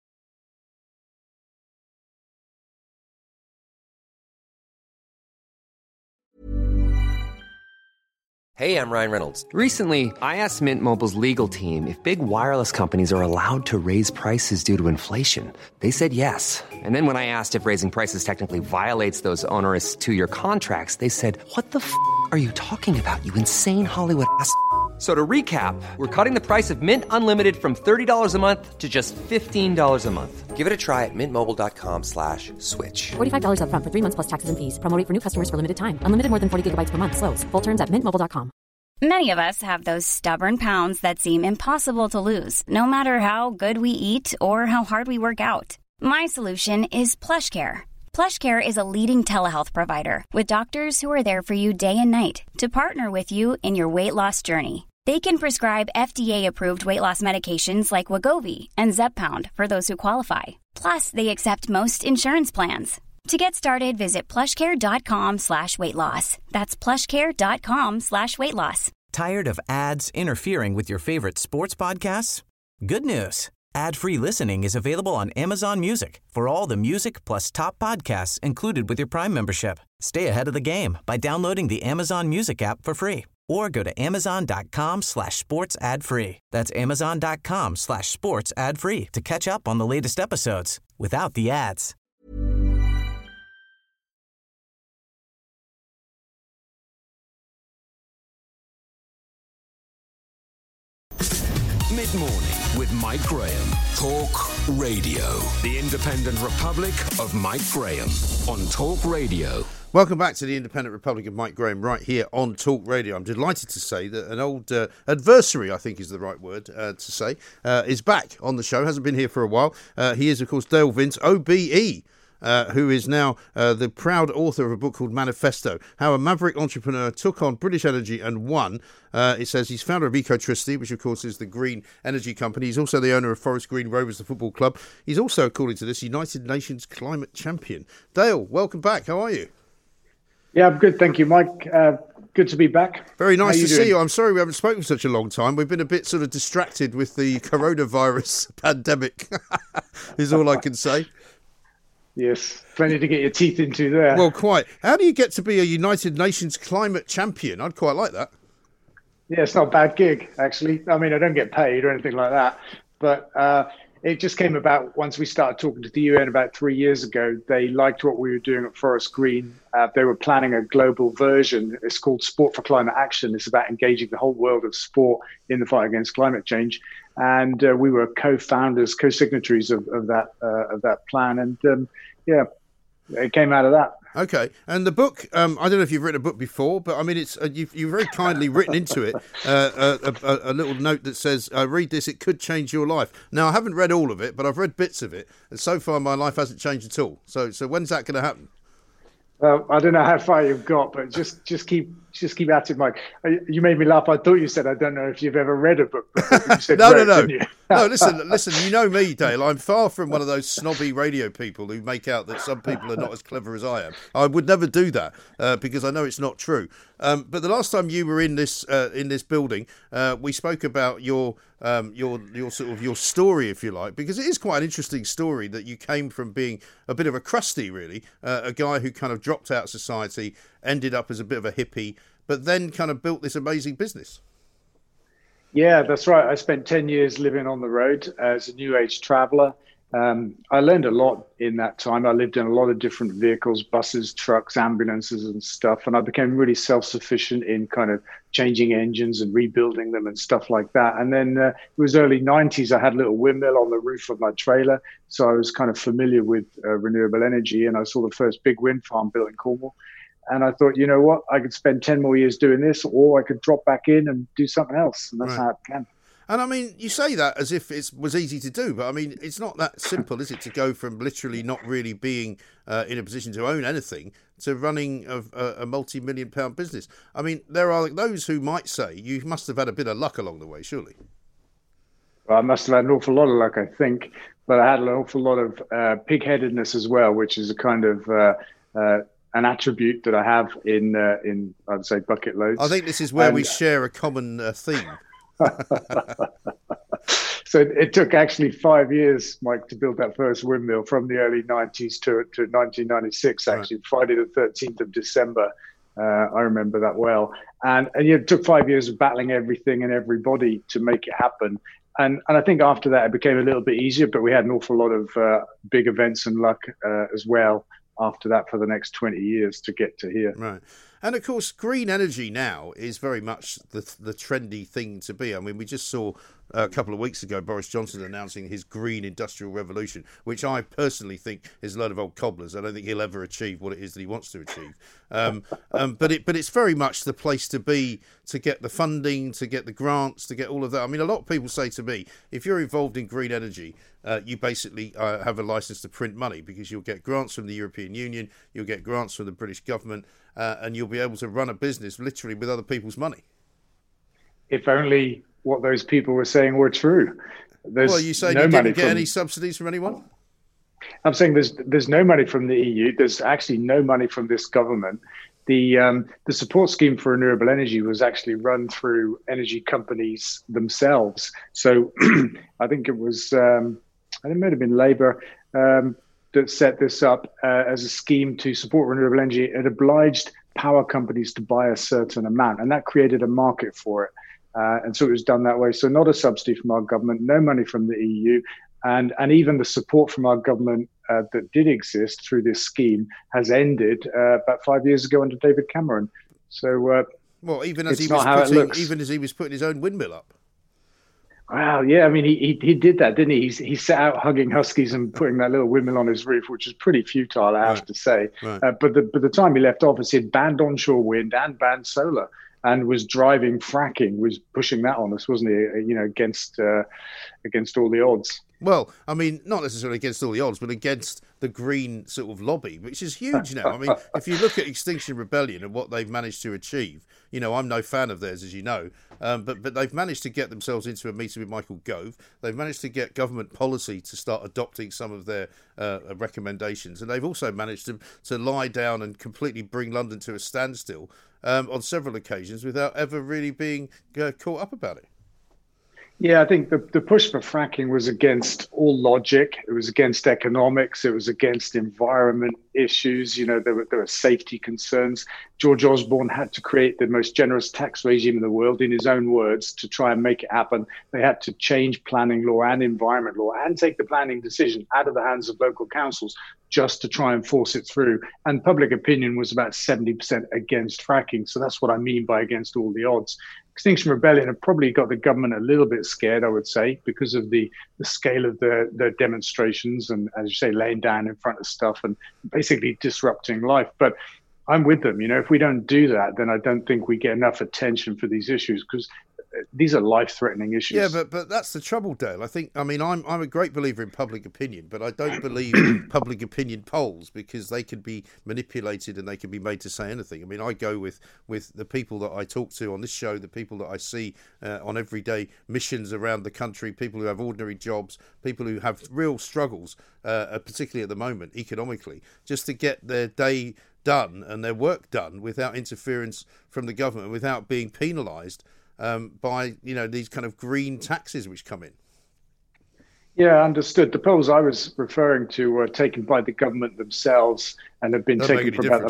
[SPEAKER 1] Hey, I'm Ryan Reynolds. Recently, I asked Mint Mobile's legal team if big wireless companies are allowed to raise prices due to inflation. They said yes. And then when I asked if raising prices technically violates those onerous two-year contracts, they said, "What the f*** are you talking about, you insane Hollywood ass?" So to recap, we're cutting the price of Mint Unlimited from $30 a month to just $15 a month. Give it a try at mintmobile.com/switch.
[SPEAKER 2] $45 up front for 3 months plus taxes and fees. Promo rate for new customers for limited time. Unlimited more than 40 gigabytes per month. Slows full terms at mintmobile.com.
[SPEAKER 8] Many of us have those stubborn pounds that seem impossible to lose, no matter how good we eat or how hard we work out. My solution is PlushCare. PlushCare is a leading telehealth provider with doctors who are there for you day and night to partner with you in your weight loss journey. They can prescribe FDA-approved weight loss medications like Wegovy and Zepbound for those who qualify. Plus, they accept most insurance plans. To get started, visit plushcare.com/weightloss. That's plushcare.com/weightloss.
[SPEAKER 9] Tired of ads interfering with your favorite sports podcasts? Good news. Ad-free listening is available on Amazon Music for all the music plus top podcasts included with your Prime membership. Stay ahead of the game by downloading the Amazon Music app for free or go to amazon.com/sports ad free. That's amazon.com/sports ad free to catch up on the latest episodes without the ads.
[SPEAKER 4] Mid-morning with Mike Graham. Talk Radio. The Independent Republic of Mike Graham on Talk Radio.
[SPEAKER 5] Welcome back to the Independent Republic of Mike Graham right here on Talk Radio. I'm delighted to say that an old adversary, I think is the right word to say, is back on the show. Hasn't been here for a while. He is, of course, Dale Vince, OBE. Who is now the proud author of a book called Manifesto, How a Maverick Entrepreneur Took on British Energy and Won. It says he's founder of Ecotricity, which of course is the green energy company. He's also the owner of Forest Green Rovers, the football club. He's also, according to this, United Nations climate champion. Dale, welcome back. How are you?
[SPEAKER 10] Yeah, I'm good. Thank you, Mike. Good to be back.
[SPEAKER 5] Very nice to see you. I'm sorry we haven't spoken for such a long time. We've been a bit sort of distracted with the coronavirus pandemic, is all I can say.
[SPEAKER 10] Yes, plenty to get your teeth into there.
[SPEAKER 5] Well, quite. How do you get to be a United Nations climate champion? I'd quite like that.
[SPEAKER 10] Yeah, it's not a bad gig, actually. I mean, I don't get paid or anything like that. But it just came about once we started talking to the UN about 3 years ago. They liked what we were doing at Forest Green. They were planning a global version. It's called Sport for Climate Action. It's about engaging the whole world of sport in the fight against climate change. And we were co-founders, co-signatories of that plan. And yeah, it came out of that.
[SPEAKER 5] Okay, and the book, I don't know if you've written a book before, but I mean, it's you've very kindly written into it a little note that says, read this, it could change your life. Now, I haven't read all of it, but I've read bits of it, and so far my life hasn't changed at all. So when's that going to happen?
[SPEAKER 10] Well, I don't know how far you've got, but just keep at it, Mike. You made me laugh. I thought you said, I don't know if you've ever read a book before. You said
[SPEAKER 5] No.
[SPEAKER 10] didn't you?
[SPEAKER 5] No, listen, you know me, Dale. I'm far from one of those snobby radio people who make out that some people are not as clever as I am. I would never do that because I know it's not true. But the last time you were in this building, we spoke about your sort of your story, if you like, because it is quite an interesting story that you came from being a bit of a crusty, really, a guy who kind of dropped out of society, ended up as a bit of a hippie, but then kind of built this amazing business.
[SPEAKER 10] Yeah, that's right. I spent 10 years living on the road as a new age traveler. I learned a lot in that time. I lived in a lot of different vehicles, buses, trucks, ambulances and stuff. And I became really self-sufficient in kind of changing engines and rebuilding them and stuff like that. And then it was early 90s. I had a little windmill on the roof of my trailer. So I was kind of familiar with renewable energy. And I saw the first big wind farm built in Cornwall. And I thought, you know what, I could spend 10 more years doing this, or I could drop back in and do something else. And that's how it began.
[SPEAKER 5] And I mean, you say that as if it was easy to do, but I mean, it's not that simple, is it, to go from literally not really being in a position to own anything to running a multi-million pound business? I mean, there are those who might say you must have had a bit of luck along the way, surely.
[SPEAKER 10] Well, I must have had an awful lot of luck, I think, but I had an awful lot of pig-headedness as well, which is a kind of an attribute that I have in I'd say, bucket loads.
[SPEAKER 5] I think this is where we share a common theme.
[SPEAKER 10] So it took actually 5 years, Mike, to build that first windmill from the early 90s to 1996, actually, right. Friday the 13th of December. I remember that well. And it took 5 years of battling everything and everybody to make it happen. And I think after that, it became a little bit easier, but we had an awful lot of big events and luck as well after that for the next 20 years to get to here.
[SPEAKER 5] Right. And of course, green energy now is very much the trendy thing to be. I mean, we just saw a couple of weeks ago Boris Johnson announcing his green industrial revolution, which I personally think is a load of old cobblers. I don't think he'll ever achieve what it is that he wants to achieve. But it's very much the place to be, to get the funding, to get the grants, to get all of that. I mean, a lot of people say to me, if you're involved in green energy, you basically have a license to print money, because you'll get grants from the European Union, you'll get grants from the British government, and you'll be able to run a business literally with other people's money.
[SPEAKER 10] If only what those people were saying were true.
[SPEAKER 5] Well, you saying you didn't get any subsidies from anyone?
[SPEAKER 10] I'm saying there's no money from the EU. There's actually no money from this government. The support scheme for renewable energy was actually run through energy companies themselves. So I think it was, it might have been Labour that set this up as a scheme to support renewable energy. It obliged power companies to buy a certain amount, and that created a market for it. And so it was done that way. So not a subsidy from our government, no money from the EU, and even the support from our government that did exist through this scheme has ended about 5 years ago under David Cameron. So
[SPEAKER 5] well, even as he was putting his own windmill up.
[SPEAKER 10] Wow, yeah, I mean, he did that, didn't he? He set out hugging huskies and putting that little windmill on his roof, which is pretty futile, I have to say. Right. But the time he left office, he had banned onshore wind and banned solar, and was driving fracking, was pushing that on us, wasn't he? Against all the odds.
[SPEAKER 5] Well, I mean, not necessarily against all the odds, but against the green sort of lobby, which is huge now. I mean, if you look at Extinction Rebellion and what they've managed to achieve, I'm no fan of theirs, as you know, but they've managed to get themselves into a meeting with Michael Gove. They've managed to get government policy to start adopting some of their recommendations, and they've also managed to lie down and completely bring London to a standstill on several occasions without ever really being caught up about it.
[SPEAKER 10] Yeah, I think the push for fracking was against all logic. It was against economics. It was against environment issues. There were safety concerns. George Osborne had to create the most generous tax regime in the world, in his own words, to try and make it happen. They had to change planning law and environment law and take the planning decision out of the hands of local councils just to try and force it through. And public opinion was about 70% against fracking. So that's what I mean by against all the odds. Extinction Rebellion have probably got the government a little bit scared, I would say, because of the scale of the demonstrations and, as you say, laying down in front of stuff and basically disrupting life. But I'm with them. If we don't do that, then I don't think we get enough attention for these issues, because these are life-threatening issues.
[SPEAKER 5] Yeah, but that's the trouble, Dale. I'm a great believer in public opinion, but I don't believe in public opinion polls, because they can be manipulated and they can be made to say anything. I mean, I go with the people that I talk to on this show, the people that I see on everyday missions around the country, people who have ordinary jobs, people who have real struggles, particularly at the moment, economically, just to get their day done and their work done without interference from the government, without being penalised by these kind of green taxes which come in.
[SPEAKER 10] Yeah, understood. The polls I was referring to were taken by the government themselves and have been taken for about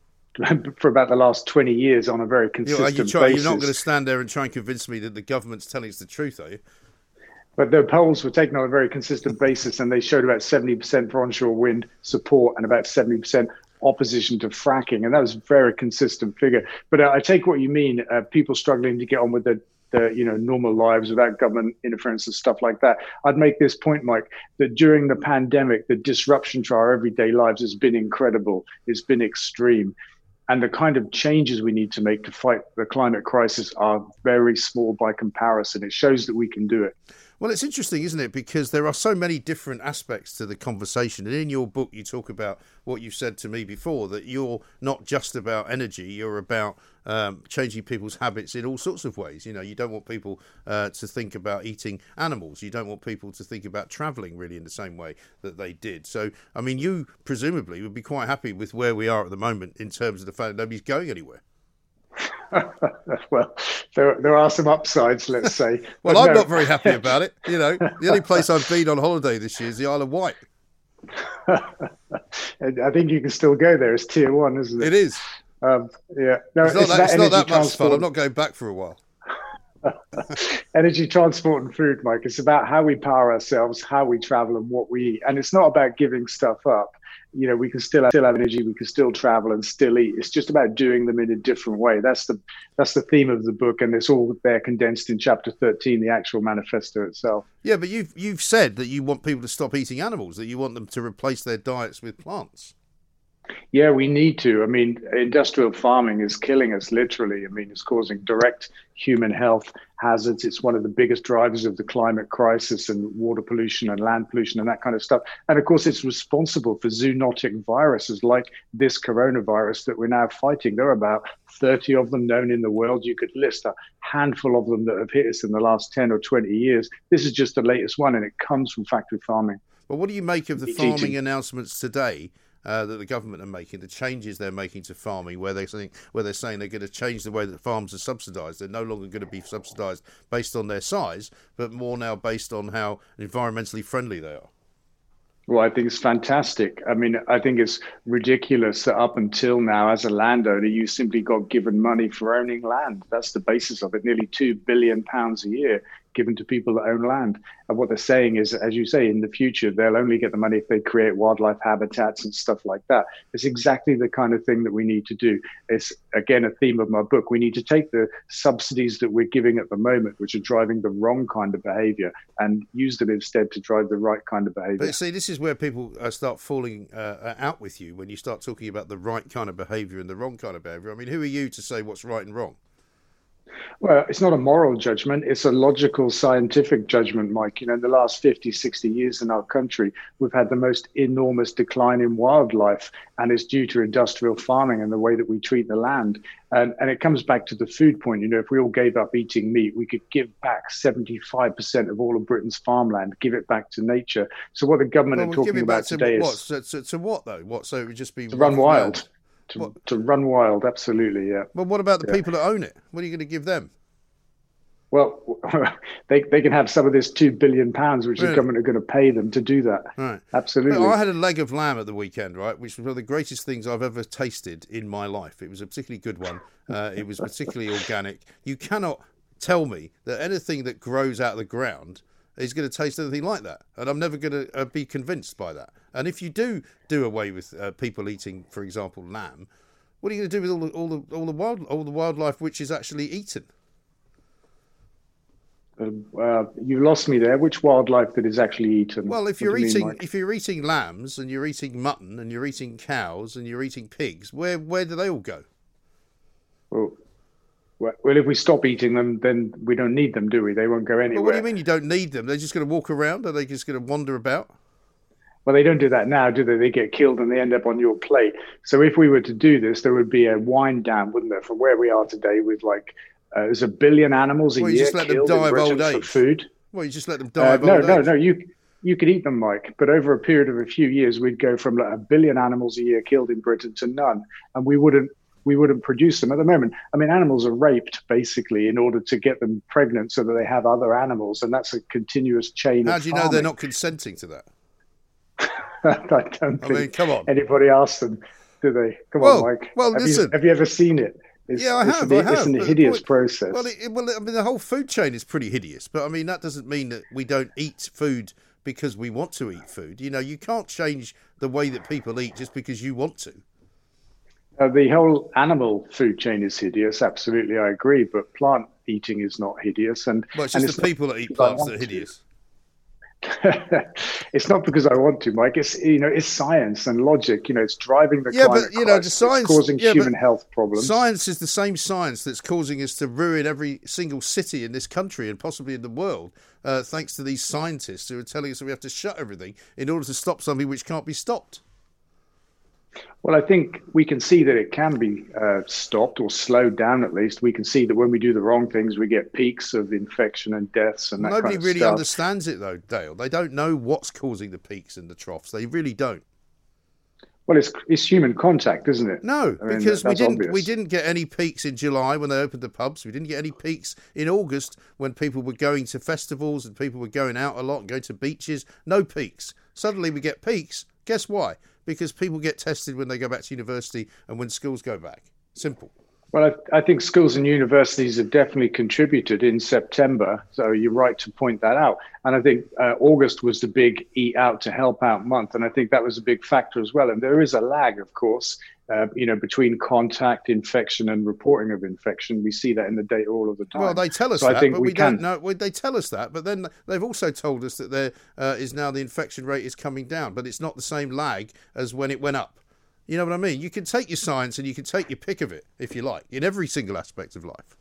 [SPEAKER 10] the last 20 years on a very consistent basis.
[SPEAKER 5] You're not going to stand there and try and convince me that the government's telling us the truth, are you?
[SPEAKER 10] But the polls were taken on a very consistent basis, and they showed about 70% for onshore wind support and about 70% opposition to fracking, and that was a very consistent figure. But I take what you mean, people struggling to get on with their normal lives without government interference and stuff like that. I'd make this point, Mike, that during the pandemic, the disruption to our everyday lives has been incredible. It's been extreme. And the kind of changes we need to make to fight the climate crisis are very small by comparison. It shows that we can do it.
[SPEAKER 5] Well, it's interesting, isn't it? Because there are so many different aspects to the conversation. And in your book, you talk about what you said to me before, that you're not just about energy, you're about changing people's habits in all sorts of ways. You know, you don't want people to think about eating animals. You don't want people to think about travelling really in the same way that they did. So, I mean, you presumably would be quite happy with where we are at the moment in terms of the fact that nobody's going anywhere.
[SPEAKER 10] Well, there are some upsides, let's say.
[SPEAKER 5] Well, I'm not very happy about it. You know, the only place I've been on holiday this year is the Isle of Wight.
[SPEAKER 10] I think you can still go there. It's tier 1, isn't it?
[SPEAKER 5] It is.
[SPEAKER 10] Yeah. No,
[SPEAKER 5] it's not that much fun. I'm not going back for a while.
[SPEAKER 10] Energy, transport and food, Mike. It's about how we power ourselves, how we travel and what we eat. And it's not about giving stuff up. You know, we can still have energy, we can still travel and still eat. It's just about doing them in a different way. That's the theme of the book, and it's all there condensed in chapter 13, the actual manifesto itself.
[SPEAKER 5] Yeah, but you've said that you want people to stop eating animals, that you want them to replace their diets with plants.
[SPEAKER 10] Yeah, we need to. I mean, industrial farming is killing us, literally. I mean, it's causing direct human health hazards. It's one of the biggest drivers of the climate crisis and water pollution and land pollution and that kind of stuff. And of course, it's responsible for zoonotic viruses like this coronavirus that we're now fighting. There are about 30 of them known in the world. You could list a handful of them that have hit us in the last 10 or 20 years. This is just the latest one, and it comes from factory farming.
[SPEAKER 5] Well, what do you make of the farming announcements today that the government are making, the changes they're making to farming, where they're saying they're going to change the way that farms are subsidised? They're no longer going to be subsidised based on their size, but more now based on how environmentally friendly they are.
[SPEAKER 10] Well, I think it's fantastic. I mean, I think it's ridiculous that up until now, as a landowner, you simply got given money for owning land. That's the basis of it. Nearly £2 billion a year given to people that own land. And what they're saying is, as you say, in the future, they'll only get the money if they create wildlife habitats and stuff like that. It's exactly the kind of thing that we need to do. It's, again, a theme of my book. We need to take the subsidies that we're giving at the moment, which are driving the wrong kind of behavior, and use them instead to drive the right kind of behavior.
[SPEAKER 5] But see, this is where people start falling out with you when you start talking about the right kind of behavior and the wrong kind of behavior. I mean, who are you to say what's right and wrong?
[SPEAKER 10] Well, it's not a moral judgment. It's a logical, scientific judgment, Mike. You know, in the last 50, 60 years in our country, we've had the most enormous decline in wildlife, and it's due to industrial farming and the way that we treat the land. And it comes back to the food point. You know, if we all gave up eating meat, we could give back 75% of all of Britain's farmland, give it back to nature. So what the government are talking about today is...
[SPEAKER 5] To what, though? What? So it would just be...
[SPEAKER 10] To run wild. To run wild, absolutely, yeah.
[SPEAKER 5] Well, what about the people that own it? What are you going to give them?
[SPEAKER 10] Well, they can have some of this £2 billion, which the government are going to pay them to do that.
[SPEAKER 5] Right.
[SPEAKER 10] Absolutely.
[SPEAKER 5] I had a leg of lamb at the weekend, right, which was one of the greatest things I've ever tasted in my life. It was a particularly good one. It was particularly organic. You cannot tell me that anything that grows out of the ground is going to taste anything like that, and I'm never going to be convinced by that. And if you do away with people eating, for example, lamb, what are you going to do with all the wildlife which is actually eaten?
[SPEAKER 10] You lost me there. Which wildlife that is actually eaten?
[SPEAKER 5] Well, if you're eating lambs and you're eating mutton and you're eating cows and you're eating pigs, where do they all go?
[SPEAKER 10] Well, if we stop eating them, then we don't need them, do we? They won't go anywhere.
[SPEAKER 5] Well, what do you mean you don't need them? They're just going to walk around? Are they just going to wander about?
[SPEAKER 10] Well, they don't do that now, do they? They get killed and they end up on your plate. So if we were to do this, there would be a wind down, wouldn't there, from where we are today with there's 1 billion animals a year
[SPEAKER 5] just let them die of old age.
[SPEAKER 10] For food.
[SPEAKER 5] Well, you just let them die of old age.
[SPEAKER 10] No. You could eat them, Mike. But over a period of a few years, we'd go from 1 billion animals a year killed in Britain to none. And we wouldn't produce them at the moment. I mean, animals are raped, basically, in order to get them pregnant so that they have other animals. And that's a continuous chain of
[SPEAKER 5] How do you know they're not consenting to that?
[SPEAKER 10] I don't think
[SPEAKER 5] come on.
[SPEAKER 10] Anybody asks them, do they? Come on, Mike.
[SPEAKER 5] Well, listen.
[SPEAKER 10] Have you ever seen it?
[SPEAKER 5] I have.
[SPEAKER 10] It's a hideous process.
[SPEAKER 5] Well, I mean, the whole food chain is pretty hideous. But, I mean, that doesn't mean that we don't eat food because we want to eat food. You know, you can't change the way that people eat just because you want to.
[SPEAKER 10] The whole animal food chain is hideous. Absolutely, I agree. But plant eating is not hideous.
[SPEAKER 5] Well, it's just the people that eat plants that are hideous.
[SPEAKER 10] It's not because I want to, Mike. It's it's science and logic. It's driving the climate
[SPEAKER 5] but
[SPEAKER 10] crisis.
[SPEAKER 5] the science
[SPEAKER 10] It's causing human health problems.
[SPEAKER 5] Science is the same science that's causing us to ruin every single city in this country and possibly in the world, thanks to these scientists who are telling us that we have to shut everything in order to stop something which can't be stopped.
[SPEAKER 10] Well, I think we can see that it can be stopped or slowed down. At least we can see that when we do the wrong things, we get peaks of infection and deaths and that
[SPEAKER 5] Nobody
[SPEAKER 10] kind of
[SPEAKER 5] really
[SPEAKER 10] stuff.
[SPEAKER 5] understands it, though, Dale. They don't know what's causing the peaks and the troughs. They really don't.
[SPEAKER 10] Well, it's human contact, isn't it?
[SPEAKER 5] No,
[SPEAKER 10] I mean,
[SPEAKER 5] because we
[SPEAKER 10] obvious.
[SPEAKER 5] didn't get any peaks in July when they opened the pubs. We didn't get any peaks in August when people were going to festivals and people were going out a lot and going to beaches. No peaks. Suddenly we get peaks. Guess why? Because people get tested when they go back to university and when schools go back. Simple.
[SPEAKER 10] Well, I think schools and universities have definitely contributed in September. So you're right to point that out. And I think August was the big Eat Out to Help Out month. And I think that was a big factor as well. And there is a lag, of course, between contact, infection and reporting of infection. We see that in the data all of the time.
[SPEAKER 5] Well, they tell us that, but we don't know. Well, they tell us that, but then they've also told us that there is now the infection rate is coming down, but it's not the same lag as when it went up. You know what I mean? You can take your science and you can take your pick of it, if you like, in every single aspect of life.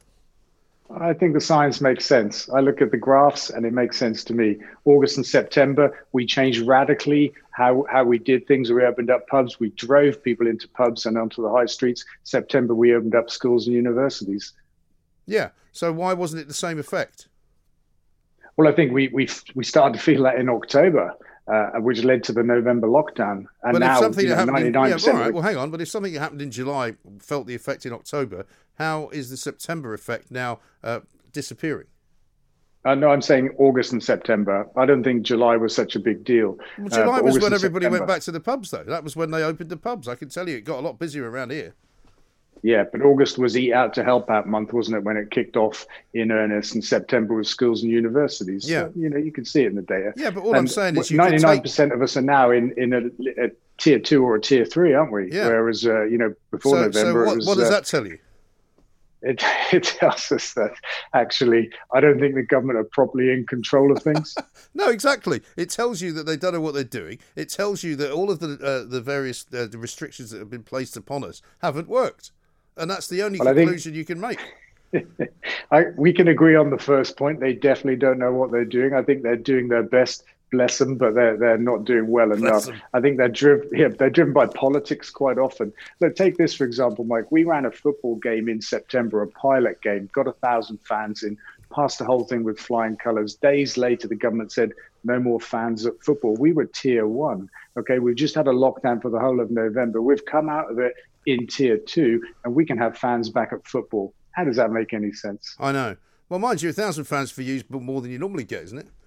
[SPEAKER 10] I think the science makes sense. I look at the graphs and it makes sense to me. August and September, we changed radically how we did things. We opened up pubs. We drove people into pubs and onto the high streets. September, we opened up schools and universities.
[SPEAKER 5] Yeah. So why wasn't it the same effect?
[SPEAKER 10] Well, I think we started to feel that in October, which led to the November lockdown. And
[SPEAKER 5] but
[SPEAKER 10] now,
[SPEAKER 5] if something that happened
[SPEAKER 10] 99%.
[SPEAKER 5] all right, well, hang on. But if something that happened in July felt the effect in October, how is the September effect now disappearing?
[SPEAKER 10] No, I'm saying August and September. I don't think July was such a big deal.
[SPEAKER 5] Well, July was when everybody went back to the pubs, though. That was when they opened the pubs. I can tell you it got a lot busier around here.
[SPEAKER 10] Yeah, but August was Eat Out to Help Out month, wasn't it, when it kicked off in earnest, and September was schools and universities.
[SPEAKER 5] Yeah.
[SPEAKER 10] So, you can see it in the data.
[SPEAKER 5] Yeah, but all I'm saying is
[SPEAKER 10] 99% of us are now in a tier 2 or a tier 3, aren't we?
[SPEAKER 5] Yeah.
[SPEAKER 10] Whereas, before November...
[SPEAKER 5] So what does that tell you?
[SPEAKER 10] It tells us that, actually, I don't think the government are properly in control of things.
[SPEAKER 5] No, exactly. It tells you that they don't know what they're doing. It tells you that all of the various the restrictions that have been placed upon us haven't worked. And that's the only conclusion you can make.
[SPEAKER 10] We can agree on the first point. They definitely don't know what they're doing. I think they're doing their best, bless them, but they're not doing well enough. I think they're driven by politics quite often. Look, take this, for example, Mike. We ran a football game in September, a pilot game, got 1,000 fans in, passed the whole thing with flying colours. Days later, the government said, no more fans at football. We were tier 1. Okay, we've just had a lockdown for the whole of November. We've come out of it in tier 2, and we can have fans back at football. How does that make any sense?
[SPEAKER 5] I know. Well, mind you, 1,000 fans for you is more than you normally get, isn't it?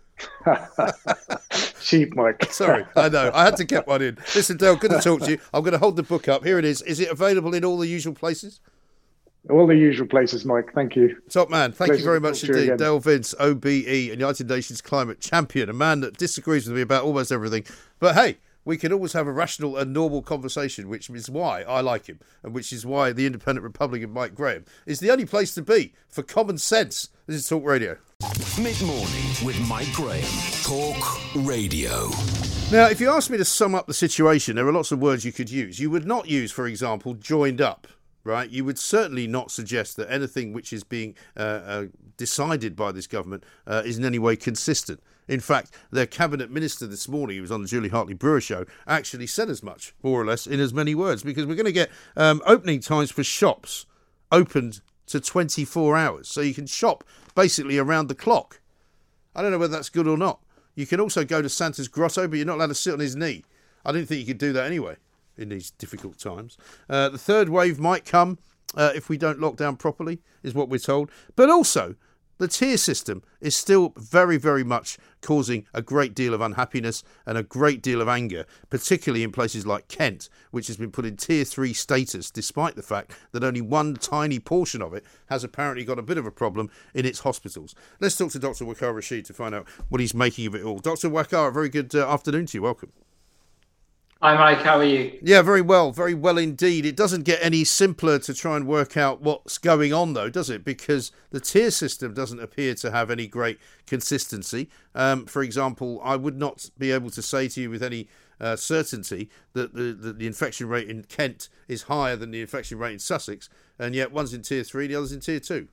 [SPEAKER 10] Cheap, Mike.
[SPEAKER 5] Sorry, I know. I had to get one in. Listen, Dale, good to talk to you. I'm going to hold the book up. Here it is. Is it available in all the usual places?
[SPEAKER 10] All the usual places, Mike. Thank you.
[SPEAKER 5] Top man. Thank you very much indeed.
[SPEAKER 10] Again.
[SPEAKER 5] Dale Vince, OBE, United Nations Climate Champion, a man that disagrees with me about almost everything. But hey, we can always have a rational and normal conversation, which is why I like him, and which is why the Independent Republican Mike Graham is the only place to be for common sense. This is Talk Radio.
[SPEAKER 4] Mid-morning with Mike Graham. Talk Radio.
[SPEAKER 5] Now, if you ask me to sum up the situation, there are lots of words you could use. You would not use, for example, joined up, right? You would certainly not suggest that anything which is being decided by this government is in any way consistent. In fact, their cabinet minister this morning, who was on the Julie Hartley-Brewer show, actually said as much, more or less, in as many words, because we're going to get opening times for shops opened to 24 hours. So you can shop basically around the clock. I don't know whether that's good or not. You can also go to Santa's grotto, but you're not allowed to sit on his knee. I didn't think you could do that anyway in these difficult times. The third wave might come if we don't lock down properly, is what we're told. But also, the tier system is still very, very much causing a great deal of unhappiness and a great deal of anger, particularly in places like Kent, which has been put in tier 3 status, despite the fact that only one tiny portion of it has apparently got a bit of a problem in its hospitals. Let's talk to Dr. Waqar Rashid to find out what he's making of it all. Dr. Waqar, a very good afternoon to you. Welcome.
[SPEAKER 11] Hi, Mike. How are you?
[SPEAKER 5] Yeah, very well indeed. It doesn't get any simpler to try and work out what's going on, though, does it? Because the tier system doesn't appear to have any great consistency. For example, I would not be able to say to you with any certainty that the infection rate in Kent is higher than the infection rate in Sussex, and yet one's in tier 3, the other's in tier 2.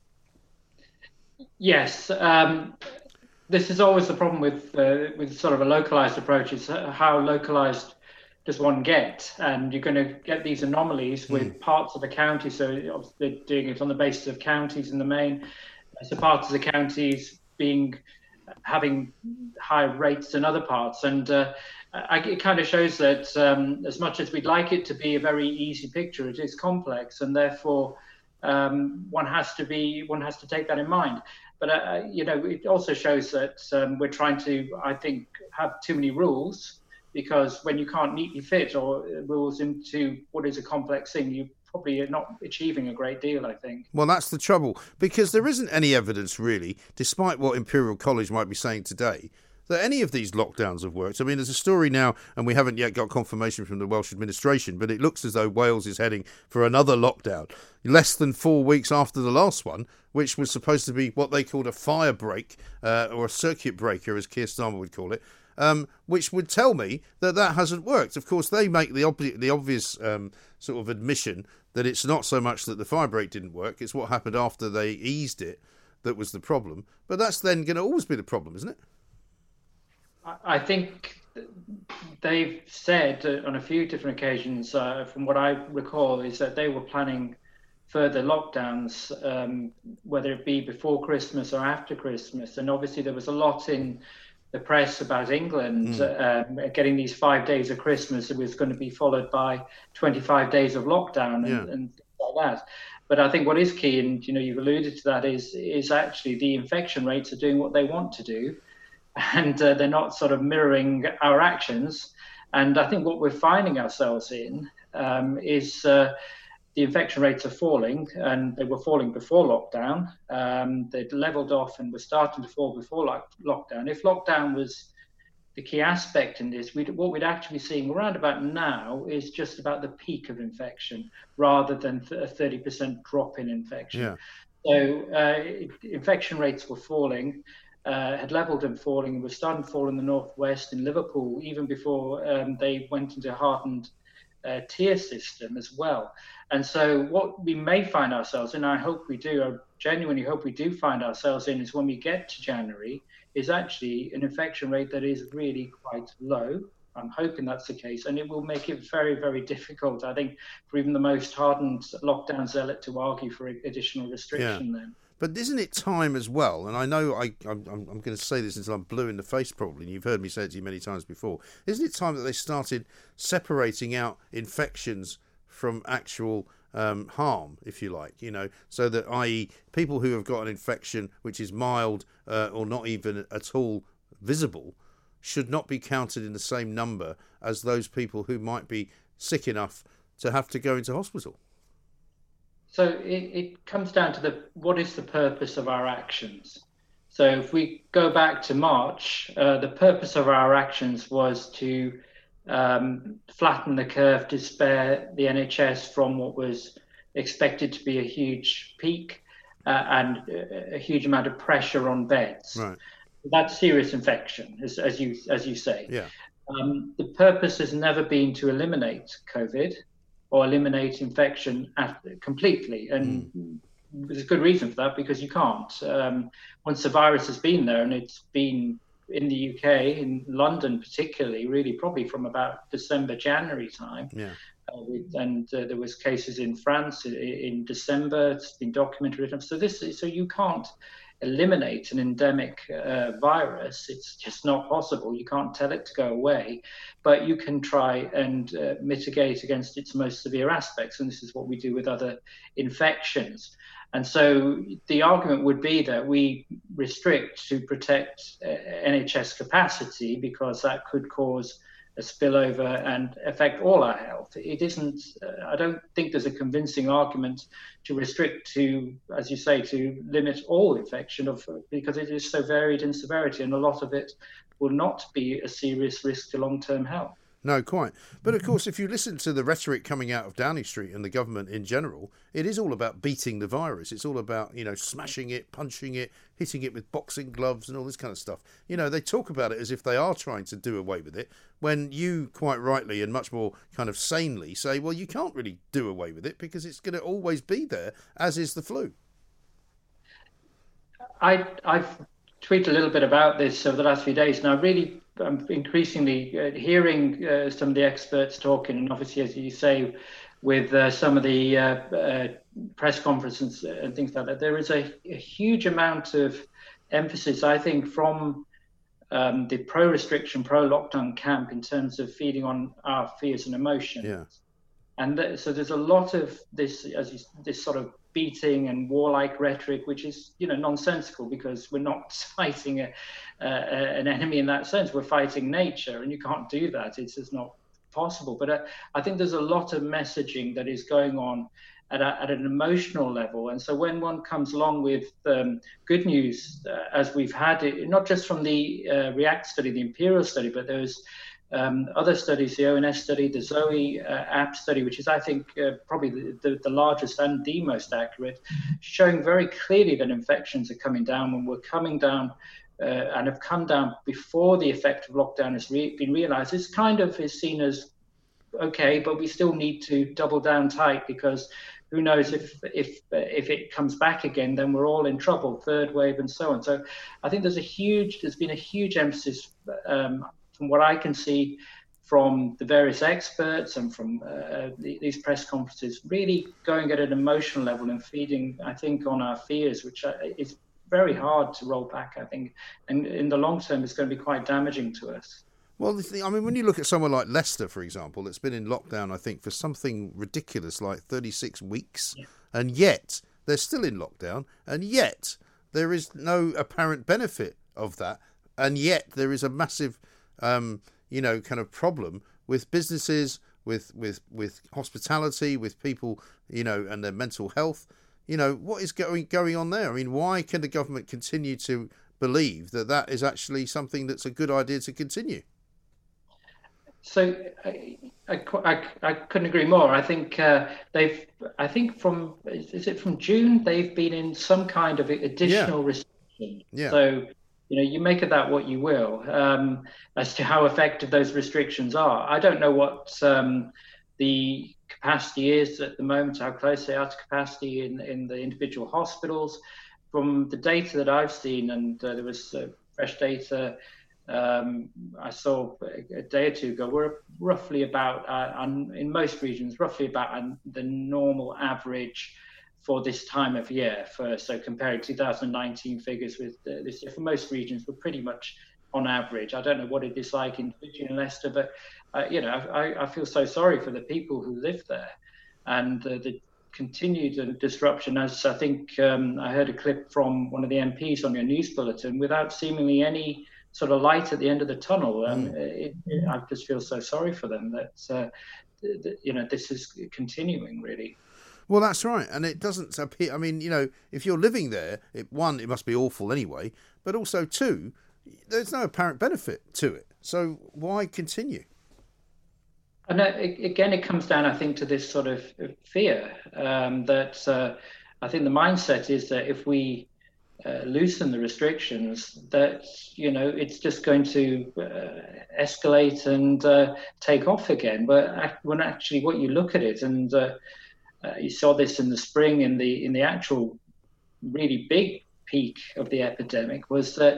[SPEAKER 11] Yes. This is always the problem with sort of a localized approach, is how localized does one get? And you're going to get these anomalies with parts of the county. So they're doing it on the basis of counties in the main. So parts of the counties having high rates than other parts. And it kind of shows that as much as we'd like it to be a very easy picture, it is complex, and therefore one has to take that in mind. But it also shows that we're trying to, I think, have too many rules, because when you can't neatly fit or rules into what is a complex thing, you probably are not achieving a great deal, I think.
[SPEAKER 5] Well, that's the trouble, because there isn't any evidence really, despite what Imperial College might be saying today, that any of these lockdowns have worked. I mean, there's a story now, and we haven't yet got confirmation from the Welsh administration, but it looks as though Wales is heading for another lockdown, less than 4 weeks after the last one, which was supposed to be what they called a fire break, or a circuit breaker, as Keir Starmer would call it, which would tell me that hasn't worked. Of course, they make the obvious sort of admission that it's not so much that the fire break didn't work, it's what happened after they eased it that was the problem. But that's then going to always be the problem, isn't it?
[SPEAKER 11] I think they've said on a few different occasions, from what I recall, is that they were planning further lockdowns, whether it be before Christmas or after Christmas. And obviously there was a lot in the press about England getting these 5 days of Christmas. It was going to be followed by 25 days of lockdown and things like that. But I think what is key, and you've alluded to that, is actually the infection rates are doing what they want to do. And they're not sort of mirroring our actions. And I think what we're finding ourselves in is the infection rates are falling, and they were falling before lockdown. They'd leveled off and were starting to fall before lockdown. If lockdown was the key aspect in this, what we'd actually be seeing around about now is just about the peak of infection rather than a 30% drop in infection.
[SPEAKER 5] Yeah.
[SPEAKER 11] So infection rates were falling. Had levelled and falling, and was starting to fall in the northwest, in Liverpool, even before they went into a hardened tier system as well. And so what we may find ourselves in, I hope we do, I genuinely hope we do find ourselves in, is when we get to January, is actually an infection rate that is really quite low. I'm hoping that's the case, and it will make it very, very difficult, I think, for even the most hardened lockdown zealot to argue for additional restriction then.
[SPEAKER 5] But isn't it time as well, and I know I'm going to say this until I'm blue in the face probably, and you've heard me say it to you many times before, isn't it time that they started separating out infections from actual harm, if you like, so that, i.e., people who have got an infection which is mild or not even at all visible should not be counted in the same number as those people who might be sick enough to have to go into hospital?
[SPEAKER 11] So it comes down to what is the purpose of our actions? So if we go back to March, the purpose of our actions was to flatten the curve to spare the NHS from what was expected to be a huge peak and a huge amount of pressure on beds.
[SPEAKER 5] Right.
[SPEAKER 11] That's serious infection, as you say.
[SPEAKER 5] Yeah.
[SPEAKER 11] The purpose has never been to eliminate COVID or eliminate infection completely. And there's a good reason for that, because you can't. Once the virus has been there, and it's been in the UK, in London particularly, really probably from about December, January time. Yeah. And there was cases in France in December. It's been documented. So you can't eliminate an endemic virus. It's just not possible. You can't tell it to go away, but you can try and mitigate against its most severe aspects. And this is what we do with other infections. And so the argument would be that we restrict to protect NHS capacity, because that could cause a spillover and affect all our health. It isn't, I don't think there's a convincing argument to restrict to, as you say, to limit all infection, because it is so varied in severity, and a lot of it will not be a serious risk to long-term health.
[SPEAKER 5] No, quite. But of course, if you listen to the rhetoric coming out of Downing Street and the government in general, it is all about beating the virus. It's all about, smashing it, punching it, hitting it with boxing gloves and all this kind of stuff. They talk about it as if they are trying to do away with it, when you quite rightly and much more kind of sanely say, well, you can't really do away with it because it's going to always be there, as is the flu.
[SPEAKER 11] I've tweeted a little bit about this over the last few days, and I'm increasingly hearing some of the experts talking, and obviously, as you say, with some of the press conferences and things like that, there is a huge amount of emphasis, I think, from the pro-restriction, pro-lockdown camp in terms of feeding on our fears and emotions.
[SPEAKER 5] Yeah.
[SPEAKER 11] And so there's a lot of this, this sort of beating and warlike rhetoric, which is, nonsensical, because we're not fighting an enemy in that sense. We're fighting nature, and you can't do that. It's just not possible. But I think there's a lot of messaging that is going on at an emotional level. And so when one comes along with good news, as we've had it, not just from the REACT study, the Imperial study, but there's other studies, the ONS study, the Zoe app study, which is, I think, probably the largest and the most accurate, showing very clearly that infections are coming down when we're coming down and have come down before the effect of lockdown has been realized. This kind of is seen as okay, but we still need to double down tight, because who knows if it comes back again, then we're all in trouble, third wave and so on. So I think there's been a huge emphasis from what I can see from the various experts and from these press conferences, really going at an emotional level and feeding, I think, on our fears, which is very hard to roll back, I think. And in the long term, it's going to be quite damaging to us.
[SPEAKER 5] Well, when you look at someone like Leicester, for example, that's been in lockdown, I think, for something ridiculous like 36 weeks, and yet they're still in lockdown, and yet there is no apparent benefit of that, and yet there is a massive kind of problem with businesses, with hospitality, with people, and their mental health. What is going on there? I mean, why can the government continue to believe that is actually something that's a good idea to continue?
[SPEAKER 11] So I couldn't agree more. I think from June, they've been in some kind of additional restriction. Yeah. So, you make of that what you will, as to how effective those restrictions are. I don't know what the capacity is at the moment, how close they are to capacity in the individual hospitals. From the data that I've seen, and there was fresh data I saw a day or two ago, we're roughly about, in most regions, roughly about the normal average for this time of year. So comparing 2019 figures with this year, for most regions, we're pretty much on average. I don't know what it is like in Leicester, but I feel so sorry for the people who live there, and the continued disruption. As I think I heard a clip from one of the MPs on your news bulletin, without seemingly any sort of light at the end of the tunnel. I just feel so sorry for them that this is continuing, really.
[SPEAKER 5] Well, that's right, and it doesn't appear. I mean, if you're living there, it must be awful anyway, but also two, there's no apparent benefit to it. So why continue?
[SPEAKER 11] And again, it comes down, I think, to this sort of fear that I think the mindset is that if we loosen the restrictions, that it's just going to escalate and take off again. But when actually, what you look at it, and you saw this in the spring in the actual really big peak of the epidemic, was that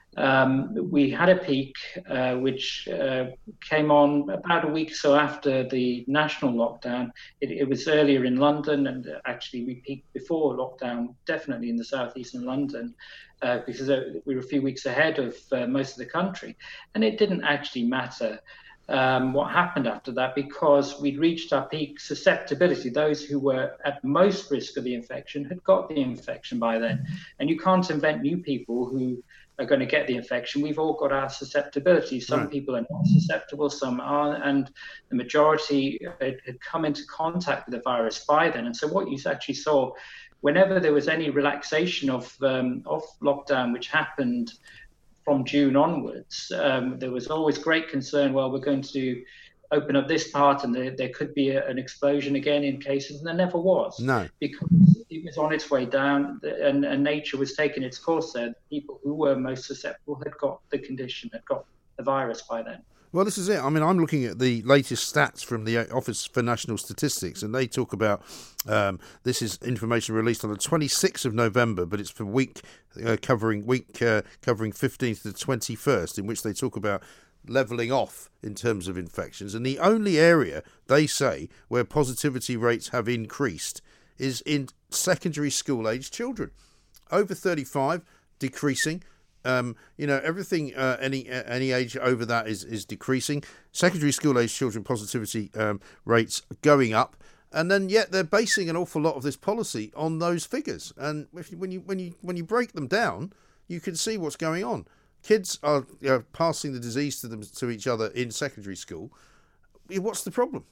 [SPEAKER 11] we had a peak which came on about a week or so after the national lockdown. It was earlier in London, and actually we peaked before lockdown, definitely in the southeastern London, because we were a few weeks ahead of most of the country. And it didn't actually matter what happened after that, because we'd reached our peak susceptibility. Those who were at most risk of the infection had got the infection by then. And you can't invent new people who are going to get the infection. We've all got our susceptibility. Some people are not susceptible, some are, and the majority had come into contact with the virus by then. And so what you actually saw, whenever there was any relaxation of lockdown, which happened from June onwards, there was always great concern. Well, we're going to open up this part and there could be an explosion again in cases, and there never was.
[SPEAKER 5] No.
[SPEAKER 11] Because it was on its way down, and nature was taking its course there. People who were most susceptible had got the condition, had got the virus by then.
[SPEAKER 5] Well, this is it. I mean, I'm looking at the latest stats from the Office for National Statistics, and they talk about, this is information released on the 26th of November, but it's for week covering 15th to the 21st, in which they talk about levelling off in terms of infections. And the only area, they say, where positivity rates have increased is in secondary school-aged children. Over 35, decreasing. Everything, any age over that is decreasing. Secondary school-aged children positivity rates going up, and then yet they're basing an awful lot of this policy on those figures. And when you break them down, you can see what's going on. Kids are passing the disease to each other in secondary school. What's the problem?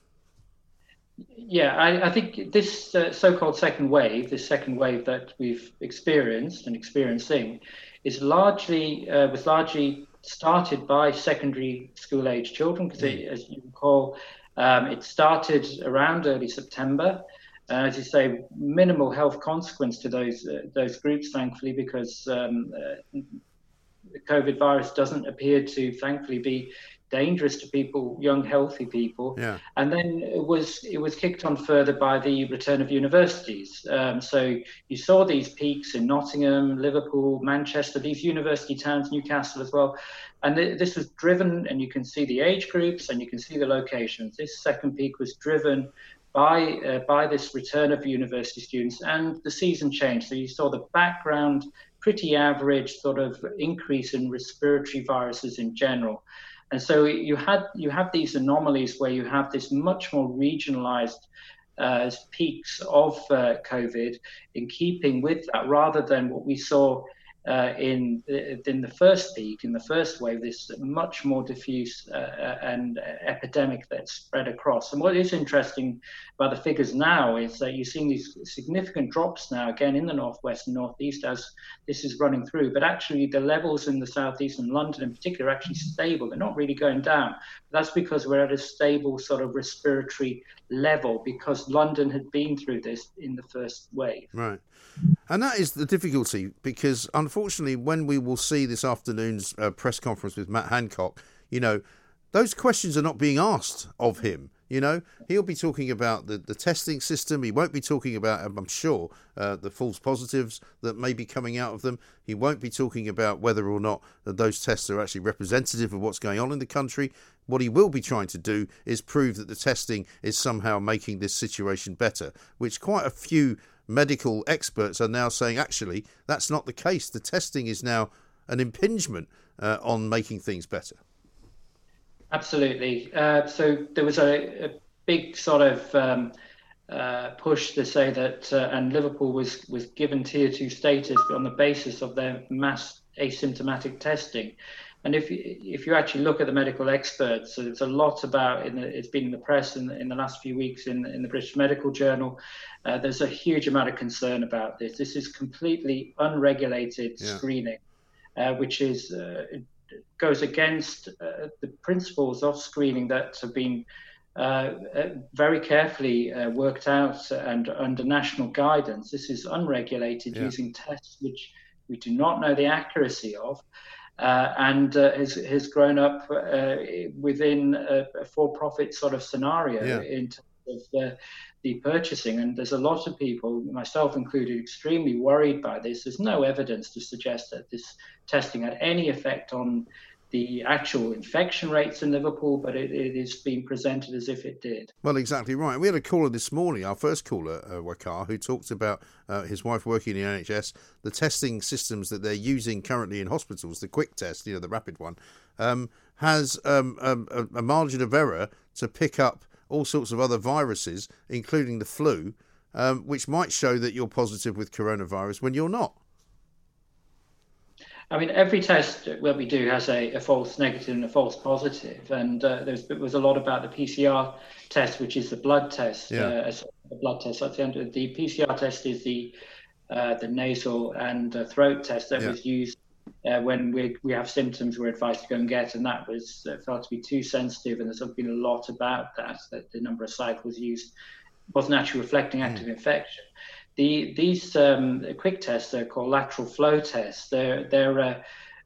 [SPEAKER 11] Yeah, I think this so-called second wave that we've experienced and experiencing, was largely started by secondary school-age children, because as you recall, it started around early September. As you say, minimal health consequence to those groups, thankfully, because the COVID virus doesn't appear to, thankfully, be dangerous to people, young, healthy people.
[SPEAKER 5] Yeah.
[SPEAKER 11] And then it was kicked on further by the return of universities. So you saw these peaks in Nottingham, Liverpool, Manchester, these university towns, Newcastle as well. And this was driven, and you can see the age groups and you can see the locations. This second peak was driven by this return of university students and the season change. So you saw the background, pretty average sort of increase in respiratory viruses in general. And so you have these anomalies where you have this much more regionalized peaks of COVID in keeping with that, rather than what we saw in the first peak, in the first wave, this much more diffuse and epidemic that spread across. And what is interesting about the figures now is that you're seeing these significant drops now, again, in the northwest and northeast as this is running through. But actually, the levels in the southeast and London in particular are actually stable. They're not really going down. That's because we're at a stable sort of respiratory level, because London had been through this in the first wave.
[SPEAKER 5] Right. And that is the difficulty, because unfortunately, when we will see this afternoon's press conference with Matt Hancock, those questions are not being asked of him. He'll be talking about the testing system. He won't be talking about, I'm sure, the false positives that may be coming out of them. He won't be talking about whether or not those tests are actually representative of what's going on in the country. What he will be trying to do is prove that the testing is somehow making this situation better, which quite a few medical experts are now saying, actually, that's not the case. The testing is now an impingement on making things better.
[SPEAKER 11] Absolutely. So there was a big sort of push to say that, and Liverpool was given Tier 2 status on the basis of their mass asymptomatic testing. And if you actually look at the medical experts, so there's a lot about, it's been in the press in the last few weeks in the British Medical Journal. There's a huge amount of concern about this. This is completely unregulated screening, which is goes against the principles of screening that have been very carefully worked out and under national guidance. This is unregulated, using tests which we do not know the accuracy of. And has grown up within a for-profit sort of scenario in terms of the purchasing. And there's a lot of people, myself included, extremely worried by this. There's no evidence to suggest that this testing had any effect on the actual infection rates in Liverpool, but it is being presented as if it did.
[SPEAKER 5] Well, exactly right. We had a caller this morning, our first caller, Waqar, who talked about his wife working in the NHS, the testing systems that they're using currently in hospitals, the quick test, the rapid one, has a margin of error to pick up all sorts of other viruses, including the flu, which might show that you're positive with coronavirus when you're not.
[SPEAKER 11] I mean, every test that we do has a false negative and a false positive. And there was a lot about the PCR test, which is the blood test. The blood test. That's the PCR test is the nasal and throat test that was used when we have symptoms, we're advised to go and get, and that was felt to be too sensitive, and there's been a lot about that the number of cycles used wasn't actually reflecting active infection. These quick tests are called lateral flow tests. They're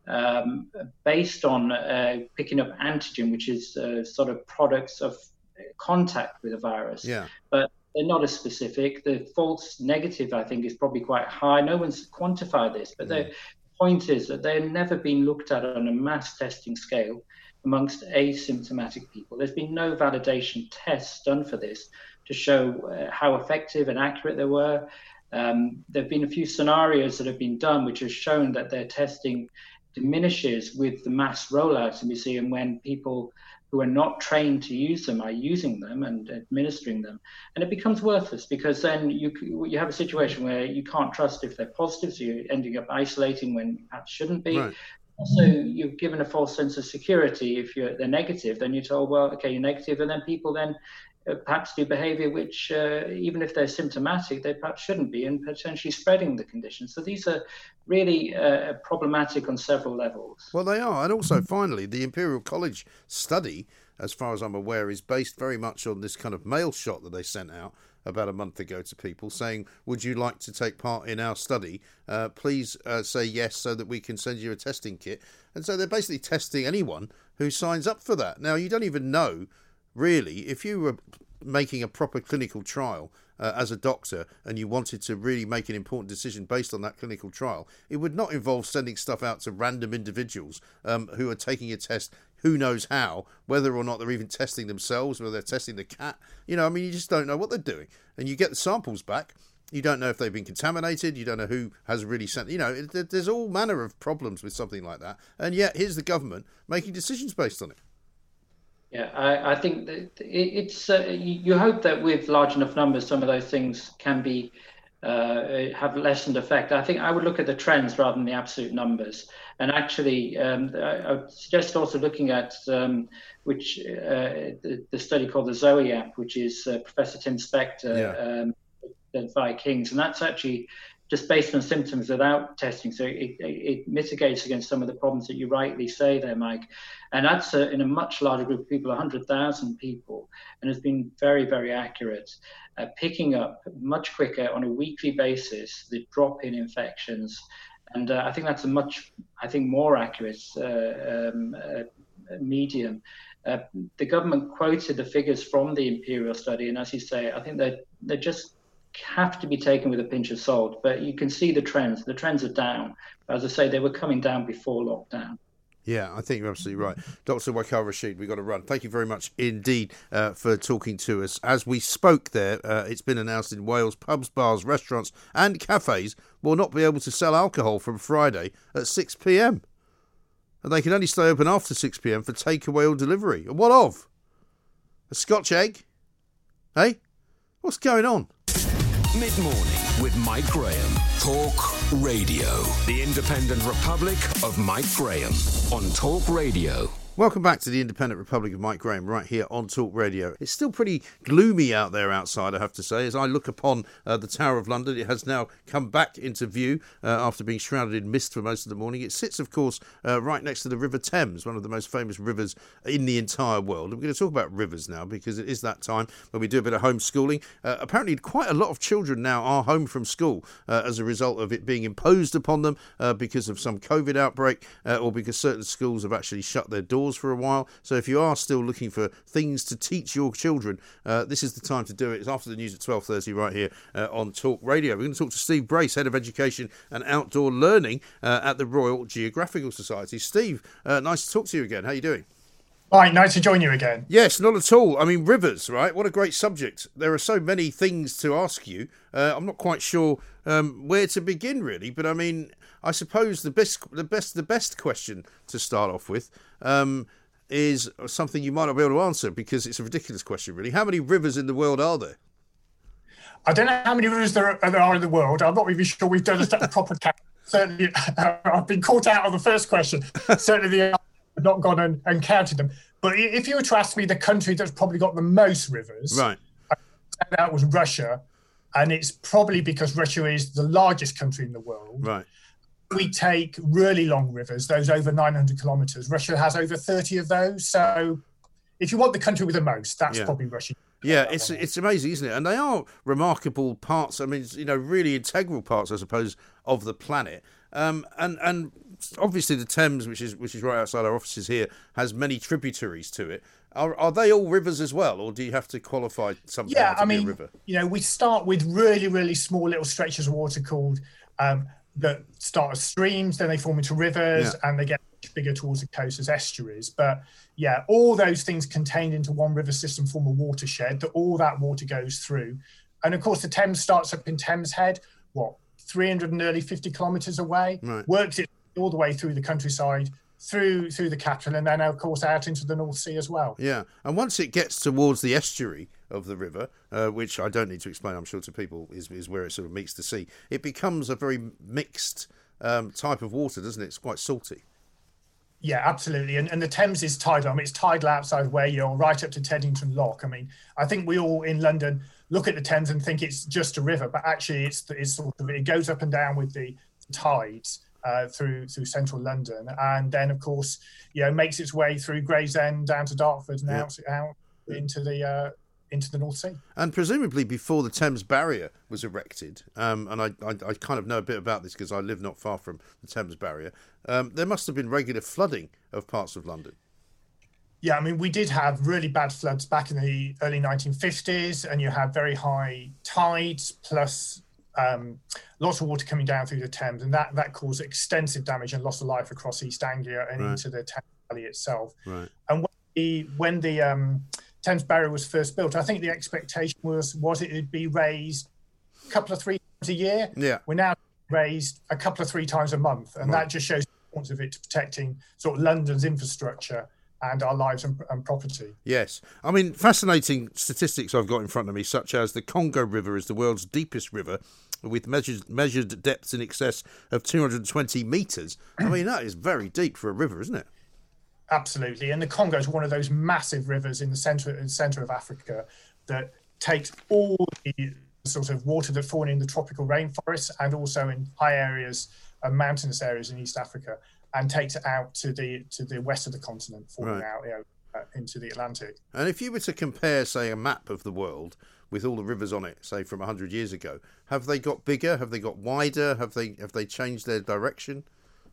[SPEAKER 11] based on picking up antigen, which is sort of products of contact with a virus.
[SPEAKER 5] Yeah.
[SPEAKER 11] But they're not as specific. The false negative, I think, is probably quite high. No one's quantified this, but the point is that they've never been looked at on a mass testing scale amongst asymptomatic people. There's been no validation tests done for this to show how effective and accurate they were. There have been a few scenarios that have been done which have shown that their testing diminishes with the mass rollout, and we see them when people who are not trained to use them are using them and administering them, and it becomes worthless because then you have a situation where you can't trust if they're positive, so you're ending up isolating when you perhaps shouldn't be.
[SPEAKER 5] Right.
[SPEAKER 11] Also, you're given a false sense of security. If they're negative, then you're told, well, okay, you're negative, and then people then perhaps do behavior which, even if they're symptomatic, they perhaps shouldn't be, and potentially spreading the condition. So these are really problematic on several levels.
[SPEAKER 5] Well, they are. And also, finally, the Imperial College study, as far as I'm aware, is based very much on this kind of mail shot that they sent out about a month ago to people saying, would you like to take part in our study? Please say yes so that we can send you a testing kit. And so they're basically testing anyone who signs up for that. Now, you don't even know, really, if you were making a proper clinical trial as a doctor and you wanted to really make an important decision based on that clinical trial, it would not involve sending stuff out to random individuals who are taking a test, who knows how, whether or not they're even testing themselves, whether they're testing the cat. You know, I mean, you just don't know what they're doing. And you get the samples back. You don't know if they've been contaminated. You don't know who has really sent. You know, there's all manner of problems with something like that. And yet, here's the government making decisions based on it.
[SPEAKER 11] Yeah, I think that it's you hope that with large enough numbers, some of those things can be have lessened effect. I think I would look at the trends rather than the absolute numbers. And actually, I would suggest also looking at the study called the Zoe app, which is Professor Tim Spector via King's, and that's actually just based on symptoms without testing. So it mitigates against some of the problems that you rightly say there, Mike. And that's in a much larger group of people, 100,000 people, and has been very, very accurate, picking up much quicker on a weekly basis the drop in infections. And I think that's a much, more accurate medium. The government quoted the figures from the Imperial study, and as you say, I think they're just have to be taken with a pinch of salt, but you can see the trends. The trends are down. As I say, they were coming down before lockdown.
[SPEAKER 5] Yeah, I think you're absolutely right. Dr. Waqar Rashid, we've got to run. Thank you very much indeed for talking to us. As we spoke there, it's been announced in Wales, pubs, bars, restaurants and cafes will not be able to sell alcohol from Friday at 6 p.m. And they can only stay open after 6 p.m. for takeaway or delivery. And what of? A Scotch egg? Hey? What's going on?
[SPEAKER 4] Mid-morning with Mike Graham. Talk Radio. The Independent Republic of Mike Graham on Talk Radio.
[SPEAKER 5] Welcome back to the Independent Republic of Mike Graham right here on Talk Radio. It's still pretty gloomy out there outside, I have to say. As I look upon the Tower of London, it has now come back into view after being shrouded in mist for most of the morning. It sits, of course, right next to the River Thames, one of the most famous rivers in the entire world. And we're going to talk about rivers now because it is that time when we do a bit of homeschooling. Apparently, quite a lot of children now are home from school as a result of it being imposed upon them because of some COVID outbreak or because certain schools have actually shut their doors for a while. So if you are still looking for things to teach your children, this is the time to do it. It's after the news at 12:30 right here on Talk Radio. We're going to talk to Steve Brace, Head of Education and Outdoor Learning at the Royal Geographical Society. Steve, nice to talk to you again. How are you doing?
[SPEAKER 12] Right, nice to join you again.
[SPEAKER 5] Yes, not at all. I mean, rivers, right? What a great subject. There are so many things to ask you. I'm not quite sure where to begin, really. But I mean, I suppose the best question to start off with is something you might not be able to answer because it's a ridiculous question, really. How many rivers in the world are there?
[SPEAKER 12] I don't know how many rivers there are in the world. I'm not even sure we've done a proper count. Certainly, I've been caught out on the first question. Certainly, I've not gone and counted them. But if you were to ask me the country that's probably got the most rivers,
[SPEAKER 5] right,
[SPEAKER 12] that was Russia. And it's probably because Russia is the largest country in the world.
[SPEAKER 5] Right.
[SPEAKER 12] we take really long rivers, those over 900 kilometres. Russia has over 30 of those. So if you want the country with the most, that's probably Russia.
[SPEAKER 5] Yeah, it's amazing, isn't it? And they are remarkable parts. I mean, really integral parts, I suppose, of the planet. And obviously the Thames, which is right outside our offices here, has many tributaries to it. Are they all rivers as well, or do you have to qualify something to be a river?
[SPEAKER 12] We start with really, really small little stretches of water called that start as streams, then they form into rivers, and they get much bigger towards the coast as estuaries. But all those things contained into one river system form a watershed that all that water goes through. And of course, the Thames starts up in Thames Head, 350 kilometres away, works it all the way through the countryside, through the capital, and then of course out into the North Sea as well. Yeah,
[SPEAKER 5] and once it gets towards the estuary of the river, which I don't need to explain, I'm sure to people, is where it sort of meets the sea, it becomes a very mixed type of water, doesn't it? It's quite salty.
[SPEAKER 12] Yeah, absolutely. And the Thames is tidal. I mean, it's tidal outside where you're right up to Teddington Lock. I mean, I think we all in London look at the Thames and think it's just a river, but actually it's sort of, it goes up and down with the tides through central London, and then of course makes its way through Gravesend down to Dartford and out into the North Sea.
[SPEAKER 5] And presumably before the Thames Barrier was erected, and I kind of know a bit about this because I live not far from the Thames Barrier, there must have been regular flooding of parts of London.
[SPEAKER 12] Yeah, I mean, we did have really bad floods back in the early 1950s, and you had very high tides plus lots of water coming down through the Thames, and that caused extensive damage and loss of life across East Anglia and into the Thames Valley itself. Right. And when the Thames Barrier was first built, I think the expectation was it would be raised a couple of 3 times a year. Yeah. We're now raised a couple of 3 times a month, and that just shows the importance of it to protecting sort of London's infrastructure and our lives and property.
[SPEAKER 5] Yes. I mean, fascinating statistics I've got in front of me, such as the Congo River is the world's deepest river, with measured depths in excess of 220 metres. I mean, that is very deep for a river, isn't it?
[SPEAKER 12] Absolutely. And the Congo is one of those massive rivers in the centre of Africa that takes all the sort of water that falls in the tropical rainforests and also in high areas, mountainous areas in East Africa, and takes it out to the west of the continent, falling out into the Atlantic.
[SPEAKER 5] And if you were to compare, say, a map of the world with all the rivers on it, say from 100 years ago, have they got bigger? Have they got wider? Have they changed their direction?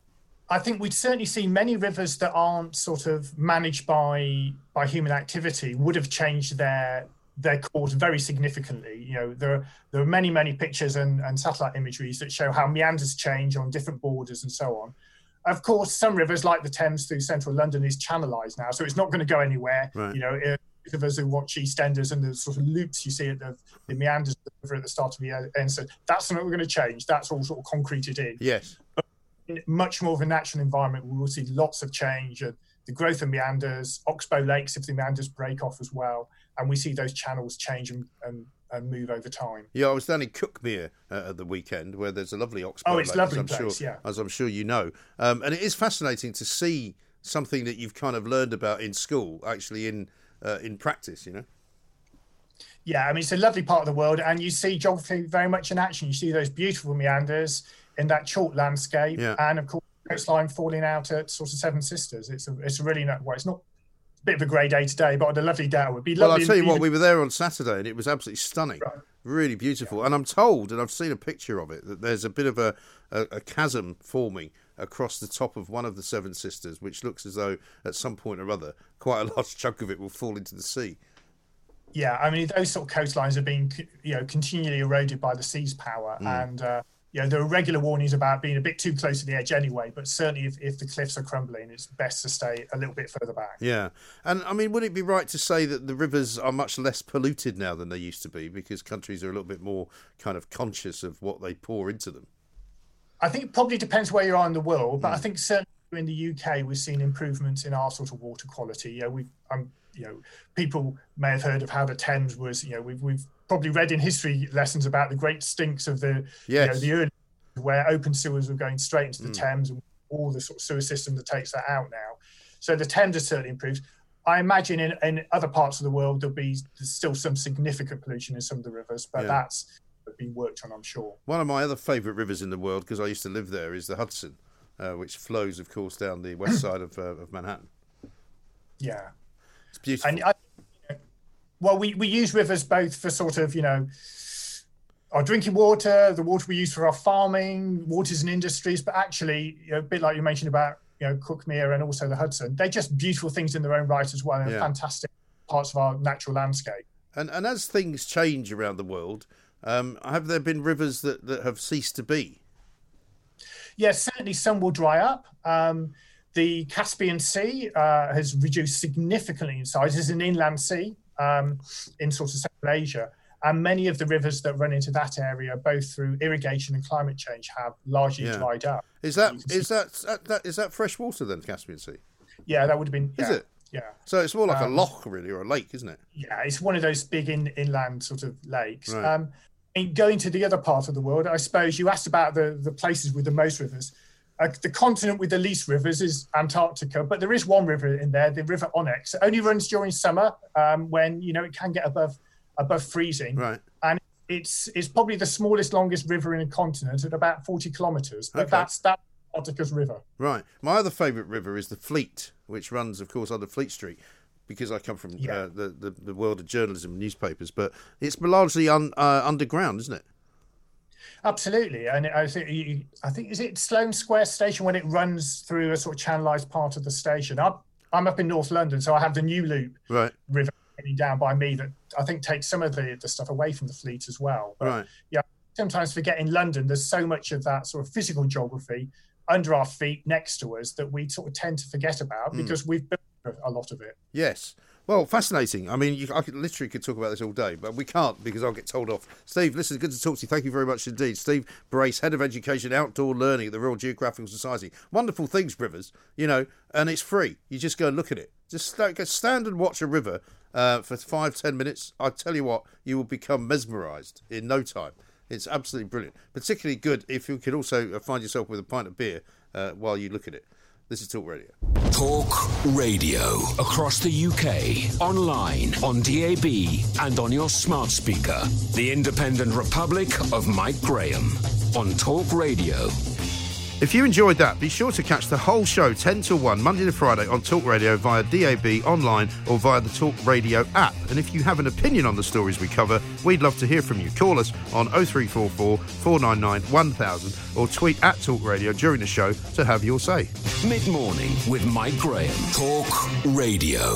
[SPEAKER 12] I think we'd certainly see many rivers that aren't sort of managed by human activity would have changed their course very significantly. There are many pictures and satellite imageries that show how meanders change on different borders and so on. Of course, some rivers like the Thames through central London is channelized now, so it's not going to go anywhere. Right. Of us who watch EastEnders and the sort of loops you see at the meanders of the river at the start of the end, so that's not going to change. That's all sort of concreted in.
[SPEAKER 5] Yes.
[SPEAKER 12] But in much more of a natural environment, we will see lots of change. The growth of meanders, oxbow lakes, if the meanders break off as well, and we see those channels change and move over time.
[SPEAKER 5] Yeah, I was down in Cuckmere at the weekend, where there's a lovely oxbow lake.
[SPEAKER 12] Oh, it's a lovely place,
[SPEAKER 5] as I'm sure you know. And it is fascinating to see something that you've kind of learned about in school, actually in practice,
[SPEAKER 12] Yeah, I mean, it's a lovely part of the world, and you see geography very much in action. You see those beautiful meanders in that chalk landscape, and of course, the coastline falling out at sort of Seven Sisters. It's a really it's not a bit of a grey day today, but on a lovely day it would be lovely.
[SPEAKER 5] Well, I'll tell you what, we were there on Saturday, and it was absolutely stunning, really beautiful. Yeah. And I'm told, and I've seen a picture of it, that there's a bit of a chasm forming across the top of one of the Seven Sisters, which looks as though at some point or other, quite a large chunk of it will fall into the sea.
[SPEAKER 12] Yeah, I mean, those sort of coastlines are being, continually eroded by the sea's power, and there are regular warnings about being a bit too close to the edge anyway. But certainly, if the cliffs are crumbling, it's best to stay a little bit further back.
[SPEAKER 5] Yeah, and I mean, would it be right to say that the rivers are much less polluted now than they used to be because countries are a little bit more kind of conscious of what they pour into them?
[SPEAKER 12] I think it probably depends where you are in the world, but I think certainly in the UK we've seen improvements in our sort of water quality. People may have heard of how the Thames was. We've probably read in history lessons about the great stinks of the the early, where open sewers were going straight into the Thames, and all the sort of sewer system that takes that out now. So the Thames has certainly improved. I imagine in other parts of the world there's still some significant pollution in some of the rivers, but that's being worked on, I'm sure.
[SPEAKER 5] One of my other favourite rivers in the world, because I used to live there, is the Hudson, which flows, of course, down the west side of Manhattan.
[SPEAKER 12] Yeah.
[SPEAKER 5] It's beautiful.
[SPEAKER 12] And we use rivers both for sort of, our drinking water, the water we use for our farming, waters and industries, but actually, a bit like you mentioned about, Cuckmere and also the Hudson, they're just beautiful things in their own right as well, and fantastic parts of our natural landscape.
[SPEAKER 5] And as things change around the world, have there been rivers that have ceased to be?
[SPEAKER 12] Yes, certainly some will dry up. The Caspian Sea has reduced significantly in size. It's an inland sea in sort of Central Asia. And many of the rivers that run into that area, both through irrigation and climate change, have largely dried up.
[SPEAKER 5] Is that fresh water then, the Caspian Sea?
[SPEAKER 12] Yeah, that would have been.
[SPEAKER 5] Is it?
[SPEAKER 12] Yeah.
[SPEAKER 5] So it's more like a loch, really, or a lake, isn't it?
[SPEAKER 12] Yeah, it's one of those big inland sort of lakes.
[SPEAKER 5] Right.
[SPEAKER 12] And going to the other part of the world, I suppose you asked about the places with the most rivers. The continent with the least rivers is Antarctica, but there is one river in there, the River Onyx. It only runs during summer when it can get above freezing.
[SPEAKER 5] Right.
[SPEAKER 12] And it's probably the smallest, longest river in a continent at about 40 kilometres. But
[SPEAKER 5] Okay.
[SPEAKER 12] that's Antarctica's river.
[SPEAKER 5] Right. My other favourite river is the Fleet, which runs, of course, under Fleet Street, because I come from the world of journalism and newspapers. But it's largely underground, isn't it?
[SPEAKER 12] Absolutely, and I think is it Sloane Square Station when it runs through a sort of channelized part of the station. I'm up in North London, so I have the New Loop river down by me that I think takes some of the stuff away from the Fleet as well. But,
[SPEAKER 5] right.
[SPEAKER 12] Yeah, sometimes forget in London there's so much of that sort of physical geography under our feet next to us that we sort of tend to forget about because we've built a lot of it.
[SPEAKER 5] Yes. Well, fascinating. I mean, I could talk about this all day, but we can't because I'll get told off. Steve, listen, good to talk to you. Thank you very much indeed. Steve Brace, Head of Education Outdoor Learning at the Royal Geographical Society. Wonderful things, rivers, and it's free. You just go and look at it. Just stand and watch a river for 5-10 minutes. I tell you what, you will become mesmerised in no time. It's absolutely brilliant. Particularly good if you could also find yourself with a pint of beer while you look at it. This is Talk Radio.
[SPEAKER 4] Talk Radio. Across the UK, online, on DAB, and on your smart speaker. The Independent Republic of Mike Graham on Talk Radio.
[SPEAKER 5] If you enjoyed that, be sure to catch the whole show 10 till 1, Monday to Friday on Talk Radio via DAB, online or via the Talk Radio app. And if you have an opinion on the stories we cover, we'd love to hear from you. Call us on 0344 499 1000 or tweet at Talk Radio during the show to have your say.
[SPEAKER 4] Mid-morning with Mike Graham. Talk Radio.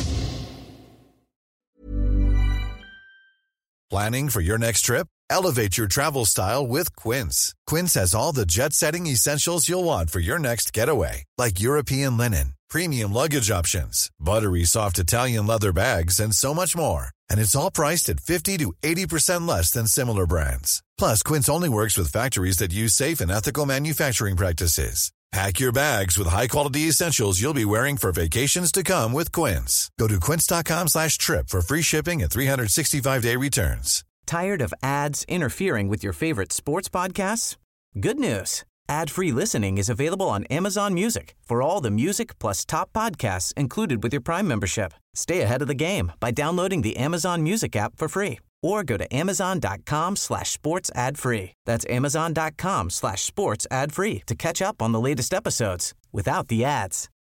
[SPEAKER 13] Planning for your next trip? Elevate your travel style with Quince. Quince has all the jet-setting essentials you'll want for your next getaway, like European linen, premium luggage options, buttery soft Italian leather bags, and so much more. And it's all priced at 50 to 80% less than similar brands. Plus, Quince only works with factories that use safe and ethical manufacturing practices. Pack your bags with high-quality essentials you'll be wearing for vacations to come with Quince. Go to quince.com/trip for free shipping and 365-day returns.
[SPEAKER 9] Tired of ads interfering with your favorite sports podcasts? Good news. Ad-free listening is available on Amazon Music for all the music plus top podcasts included with your Prime membership. Stay ahead of the game by downloading the Amazon Music app for free or go to amazon.com/sports ad free. That's amazon.com/sports ad free to catch up on the latest episodes without the ads.